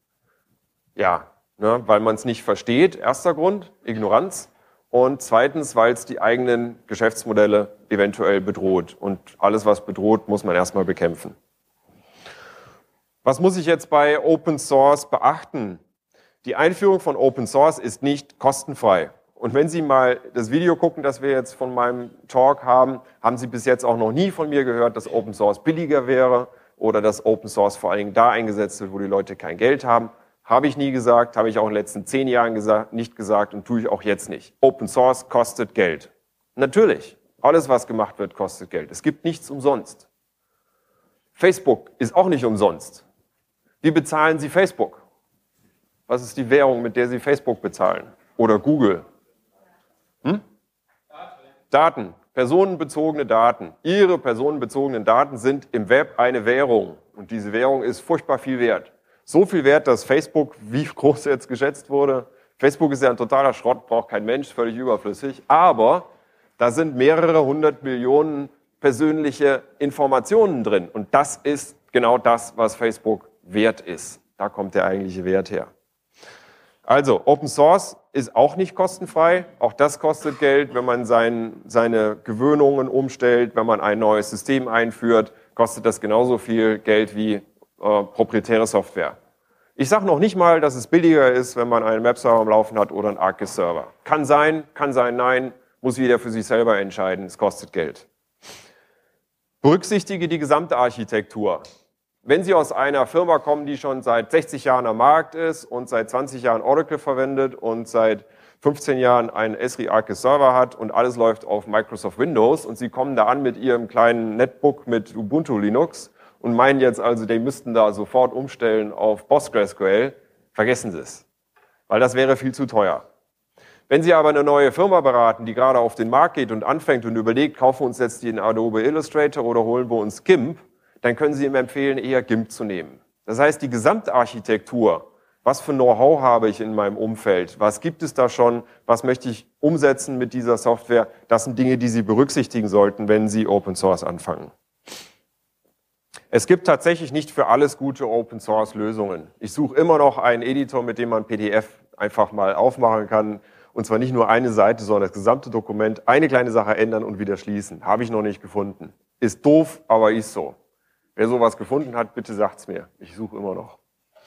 Ja. Weil man es nicht versteht, erster Grund, Ignoranz. Und zweitens, weil es die eigenen Geschäftsmodelle eventuell bedroht. Und alles, was bedroht, muss man erstmal bekämpfen. Was muss ich jetzt bei Open Source beachten? Die Einführung von Open Source ist nicht kostenfrei. Und wenn Sie mal das Video gucken, das wir jetzt von meinem Talk haben, haben Sie bis jetzt auch noch nie von mir gehört, dass Open Source billiger wäre oder dass Open Source vor allen Dingen da eingesetzt wird, wo die Leute kein Geld haben. Habe ich nie gesagt, habe ich auch in den letzten 10 Jahren nicht gesagt und tue ich auch jetzt nicht. Open Source kostet Geld. Natürlich, alles was gemacht wird, kostet Geld. Es gibt nichts umsonst. Facebook ist auch nicht umsonst. Wie bezahlen Sie Facebook? Was ist die Währung, mit der Sie Facebook bezahlen? Oder Google? Daten, personenbezogene Daten. Ihre personenbezogenen Daten sind im Web eine Währung. Und diese Währung ist furchtbar viel wert. So viel wert, dass Facebook, wie groß jetzt geschätzt wurde, Facebook ist ja ein totaler Schrott, braucht kein Mensch, völlig überflüssig, aber da sind mehrere 100 Millionen persönliche Informationen drin und das ist genau das, was Facebook wert ist. Da kommt der eigentliche Wert her. Also, Open Source ist auch nicht kostenfrei, auch das kostet Geld, wenn man seine Gewöhnungen umstellt, wenn man ein neues System einführt, kostet das genauso viel Geld wie proprietäre Software. Ich sage noch nicht mal, dass es billiger ist, wenn man einen Webserver am Laufen hat oder einen ArcGIS-Server. Kann sein, nein, muss jeder für sich selber entscheiden, es kostet Geld. Berücksichtige die gesamte Architektur. Wenn Sie aus einer Firma kommen, die schon seit 60 Jahren am Markt ist und seit 20 Jahren Oracle verwendet und seit 15 Jahren einen Esri ArcGIS-Server hat und alles läuft auf Microsoft Windows und Sie kommen da an mit Ihrem kleinen Netbook mit Ubuntu Linux, und meinen jetzt also, die müssten da sofort umstellen auf PostgreSQL, vergessen Sie es, weil das wäre viel zu teuer. Wenn Sie aber eine neue Firma beraten, die gerade auf den Markt geht und anfängt und überlegt, kaufen wir uns jetzt den Adobe Illustrator oder holen wir uns GIMP, dann können Sie ihm empfehlen, eher GIMP zu nehmen. Das heißt, die Gesamtarchitektur Was für Know-how habe ich in meinem Umfeld? Was gibt es da schon? Was möchte ich umsetzen mit dieser Software? Das sind Dinge, die Sie berücksichtigen sollten, wenn Sie Open Source anfangen. Es gibt tatsächlich nicht für alles gute Open Source Lösungen. Ich suche immer noch einen Editor, mit dem man PDF einfach mal aufmachen kann. Und zwar nicht nur eine Seite, sondern das gesamte Dokument. Eine kleine Sache ändern und wieder schließen. Habe ich noch nicht gefunden. Ist doof, aber ist so. Wer sowas gefunden hat, bitte sagt's mir. Ich suche immer noch.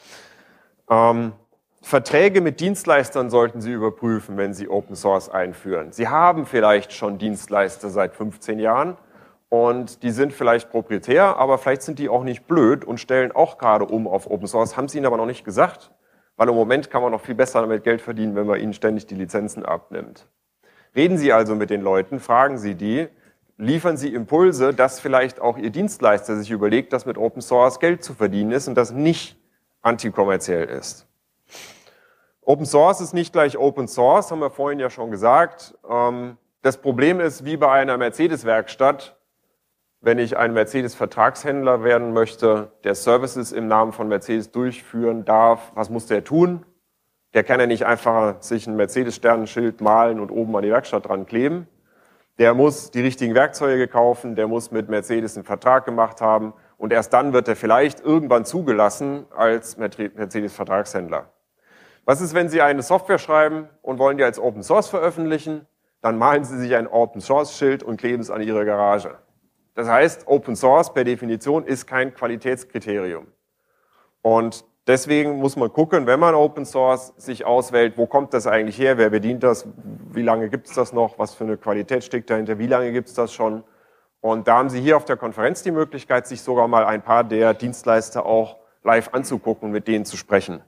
Verträge mit Dienstleistern sollten Sie überprüfen, wenn Sie Open Source einführen. Sie haben vielleicht schon Dienstleister seit 15 Jahren und die sind vielleicht proprietär, aber vielleicht sind die auch nicht blöd und stellen auch gerade um auf Open Source, haben es Ihnen aber noch nicht gesagt, weil im Moment kann man noch viel besser damit Geld verdienen, wenn man ihnen ständig die Lizenzen abnimmt. Reden Sie also mit den Leuten, fragen Sie die, liefern Sie Impulse, dass vielleicht auch Ihr Dienstleister sich überlegt, dass mit Open Source Geld zu verdienen ist und das nicht antikommerziell ist. Open Source ist nicht gleich Open Source, haben wir vorhin ja schon gesagt. Das Problem ist, wie bei einer Mercedes-Werkstatt, wenn ich ein Mercedes-Vertragshändler werden möchte, der Services im Namen von Mercedes durchführen darf, was muss der tun? Der kann ja nicht einfach sich ein Mercedes-Sternenschild malen und oben an die Werkstatt dran kleben. Der muss die richtigen Werkzeuge kaufen, der muss mit Mercedes einen Vertrag gemacht haben und erst dann wird er vielleicht irgendwann zugelassen als Mercedes-Vertragshändler. Was ist, wenn Sie eine Software schreiben und wollen die als Open Source veröffentlichen? Dann malen Sie sich ein Open Source Schild und kleben es an Ihre Garage. Das heißt, Open Source per Definition ist kein Qualitätskriterium. Und deswegen muss man gucken, wenn man Open Source sich auswählt, wo kommt das eigentlich her, wer bedient das, wie lange gibt es das noch, was für eine Qualität steckt dahinter, wie lange gibt es das schon? Und da haben Sie hier auf der Konferenz die Möglichkeit, sich sogar mal ein paar der Dienstleister auch live anzugucken, mit denen zu sprechen.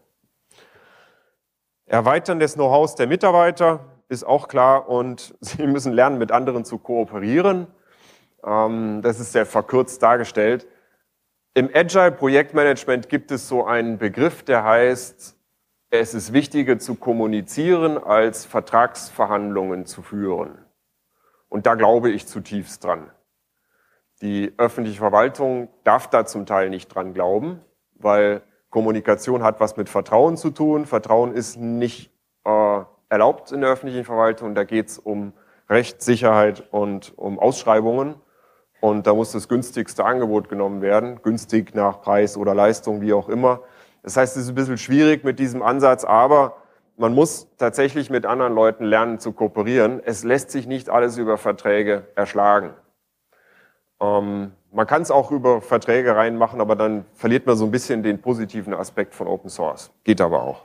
Erweitern des Know-hows der Mitarbeiter ist auch klar und Sie müssen lernen, mit anderen zu kooperieren. Das ist sehr verkürzt dargestellt. Im Agile-Projektmanagement gibt es so einen Begriff, der heißt, es ist wichtiger zu kommunizieren, als Vertragsverhandlungen zu führen. Und da glaube ich zutiefst dran. Die öffentliche Verwaltung darf da zum Teil nicht dran glauben, weil Kommunikation hat was mit Vertrauen zu tun. Vertrauen ist nicht erlaubt in der öffentlichen Verwaltung. Da geht es um Rechtssicherheit und um Ausschreibungen. Und da muss das günstigste Angebot genommen werden, günstig nach Preis oder Leistung, wie auch immer. Das heißt, es ist ein bisschen schwierig mit diesem Ansatz, aber man muss tatsächlich mit anderen Leuten lernen zu kooperieren. Es lässt sich nicht alles über Verträge erschlagen. Man kann es auch über Verträge reinmachen, aber dann verliert man so ein bisschen den positiven Aspekt von Open Source. Geht aber auch.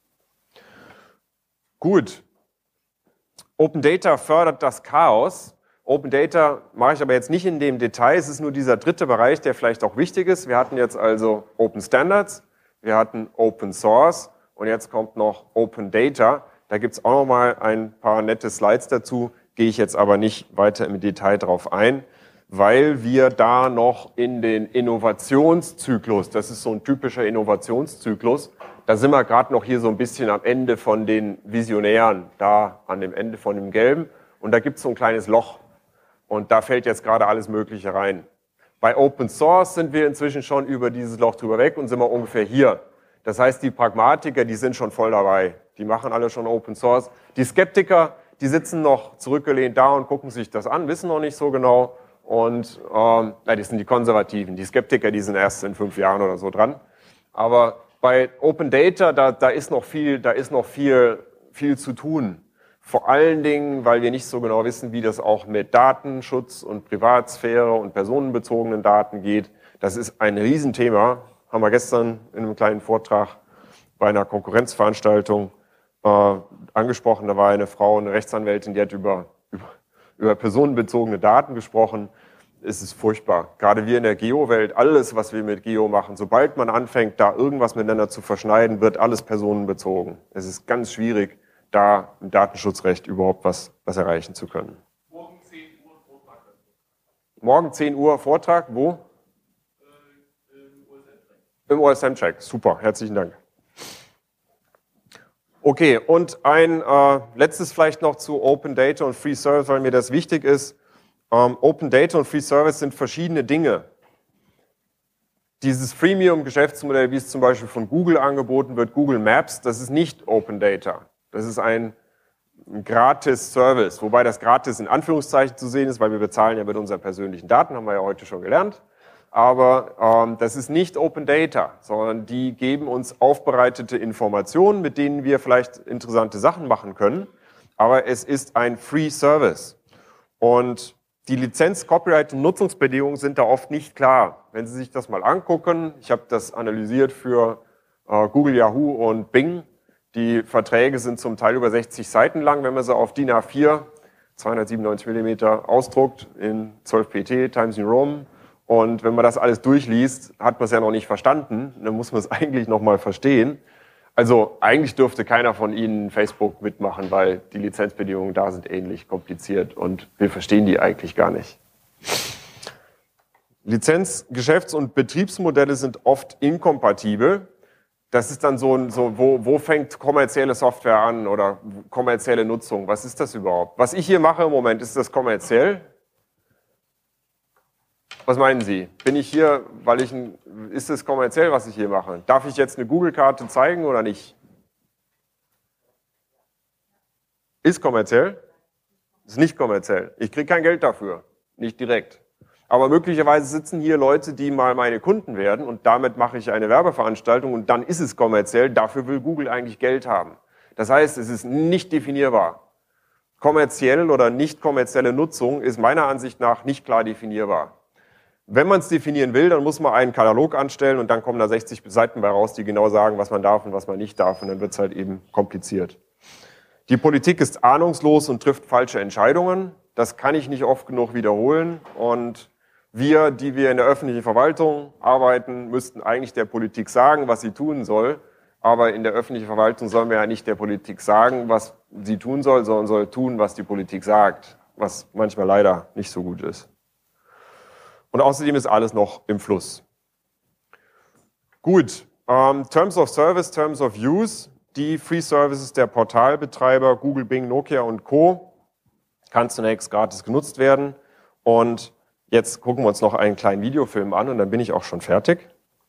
Gut. Open Data fördert das Chaos. Open Data mache ich aber jetzt nicht in dem Detail. Es ist nur dieser dritte Bereich, der vielleicht auch wichtig ist. Wir hatten jetzt also Open Standards, wir hatten Open Source und jetzt kommt noch Open Data. Da gibt es auch noch mal ein paar nette Slides dazu, gehe ich jetzt aber nicht weiter im Detail drauf ein, weil wir da noch in den Innovationszyklus, das ist so ein typischer Innovationszyklus, da sind wir gerade noch hier so ein bisschen am Ende von den Visionären, da an dem Ende von dem Gelben und da gibt es so ein kleines Loch und da fällt jetzt gerade alles Mögliche rein. Bei Open Source sind wir inzwischen schon über dieses Loch drüber weg und sind wir ungefähr hier. Das heißt, die Pragmatiker, die sind schon voll dabei, die machen alle schon Open Source. Die Skeptiker, die sitzen noch zurückgelehnt da und gucken sich das an, wissen noch nicht so genau. Und das sind die Konservativen. Die Skeptiker, die sind erst in 5 Jahren oder so dran. Aber bei Open Data, da ist noch viel zu tun. Vor allen Dingen, weil wir nicht so genau wissen, wie das auch mit Datenschutz und Privatsphäre und personenbezogenen Daten geht. Das ist ein Riesenthema. Haben wir gestern in einem kleinen Vortrag bei einer Konkurrenzveranstaltung angesprochen. Da war eine Frau, eine Rechtsanwältin, die hat über personenbezogene Daten gesprochen. Es ist furchtbar. Gerade wir in der Geo-Welt, alles, was wir mit Geo machen, sobald man anfängt, da irgendwas miteinander zu verschneiden, wird alles personenbezogen. Es ist ganz schwierig, da im Datenschutzrecht überhaupt was erreichen zu können. Morgen 10 Uhr Vortrag. Morgen 10 Uhr Vortrag, wo? Im OSM-Check. Super, herzlichen Dank. Okay, und ein letztes vielleicht noch zu Open Data und Free Service, weil mir das wichtig ist. Open Data und Free Service sind verschiedene Dinge. Dieses Freemium-Geschäftsmodell, wie es zum Beispiel von Google angeboten wird, Google Maps, das ist nicht Open Data. Das ist ein Gratis-Service, wobei das gratis in Anführungszeichen zu sehen ist, weil wir bezahlen ja mit unseren persönlichen Daten, haben wir ja heute schon gelernt. Aber das ist nicht Open Data, sondern die geben uns aufbereitete Informationen, mit denen wir vielleicht interessante Sachen machen können. Aber es ist ein Free Service. Und die Lizenz-, Copyright- und Nutzungsbedingungen sind da oft nicht klar. Wenn Sie sich das mal angucken, ich habe das analysiert für Google, Yahoo und Bing. Die Verträge sind zum Teil über 60 Seiten lang, wenn man sie auf DIN A4, 297 mm ausdruckt, in 12 pt, Times New Roman. Und wenn man das alles durchliest, hat man es ja noch nicht verstanden. Dann muss man es eigentlich noch mal verstehen. Also eigentlich dürfte keiner von Ihnen Facebook mitmachen, weil die Lizenzbedingungen da sind ähnlich kompliziert und wir verstehen die eigentlich gar nicht. Lizenz-, Geschäfts- und Betriebsmodelle sind oft inkompatibel. Das ist dann wo fängt kommerzielle Software an oder kommerzielle Nutzung? Was ist das überhaupt? Was ich hier mache im Moment, ist das kommerziell? Was meinen Sie? Bin ich hier, ist es kommerziell, was ich hier mache? Darf ich jetzt eine Google-Karte zeigen oder nicht? Ist kommerziell? Ist nicht kommerziell. Ich kriege kein Geld dafür, nicht direkt. Aber möglicherweise sitzen hier Leute, die mal meine Kunden werden und damit mache ich eine Werbeveranstaltung und dann ist es kommerziell. Dafür will Google eigentlich Geld haben. Das heißt, es ist nicht definierbar. Kommerziell oder nicht kommerzielle Nutzung ist meiner Ansicht nach nicht klar definierbar. Wenn man es definieren will, dann muss man einen Katalog anstellen und dann kommen da 60 Seiten bei raus, die genau sagen, was man darf und was man nicht darf und dann wird es halt eben kompliziert. Die Politik ist ahnungslos und trifft falsche Entscheidungen. Das kann ich nicht oft genug wiederholen und wir, die wir in der öffentlichen Verwaltung arbeiten, müssten eigentlich der Politik sagen, was sie tun soll, aber in der öffentlichen Verwaltung sollen wir ja nicht der Politik sagen, was sie tun soll, sondern soll tun, was die Politik sagt, was manchmal leider nicht so gut ist. Und außerdem ist alles noch im Fluss. Gut, Terms of Service, Terms of Use, die Free Services der Portalbetreiber Google, Bing, Nokia und Co. kann zunächst gratis genutzt werden. Und jetzt gucken wir uns noch einen kleinen Videofilm an und dann bin ich auch schon fertig.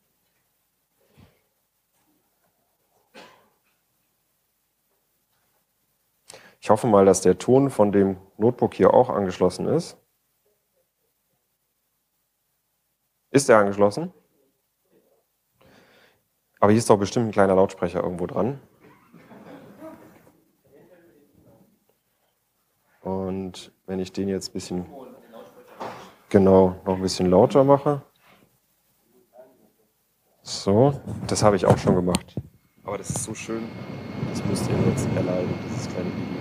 Ich hoffe mal, dass der Ton von dem Notebook hier auch angeschlossen ist. Ist der angeschlossen? Aber hier ist doch bestimmt ein kleiner Lautsprecher irgendwo dran. Und wenn ich den jetzt ein bisschen, noch ein bisschen lauter mache. So, das habe ich auch schon gemacht. Aber das ist so schön, das müsst ihr jetzt erleiden, dieses kleine Video.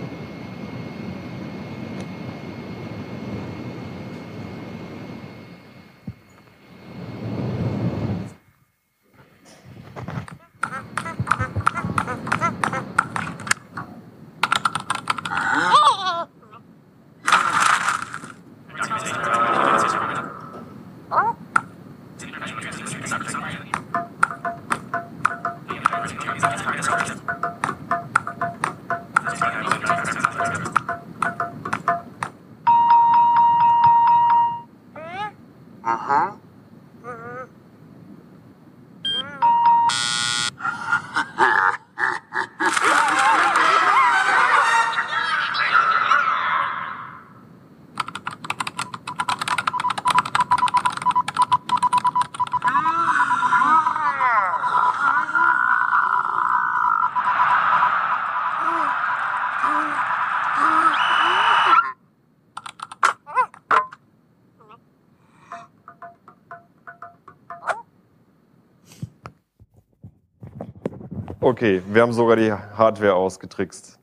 Okay, wir haben sogar die Hardware ausgetrickst.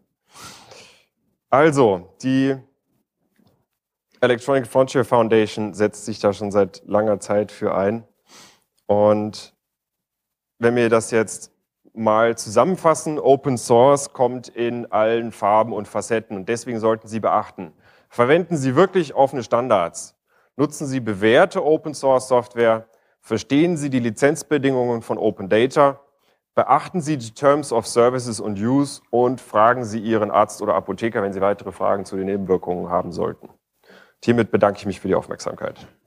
Also, die Electronic Frontier Foundation setzt sich da schon seit langer Zeit für ein. Und wenn wir das jetzt mal zusammenfassen, Open Source kommt in allen Farben und Facetten und deswegen sollten Sie beachten, verwenden Sie wirklich offene Standards, nutzen Sie bewährte Open Source Software, verstehen Sie die Lizenzbedingungen von Open Data, beachten Sie die Terms of Services und Use und fragen Sie Ihren Arzt oder Apotheker, wenn Sie weitere Fragen zu den Nebenwirkungen haben sollten. Hiermit bedanke ich mich für die Aufmerksamkeit.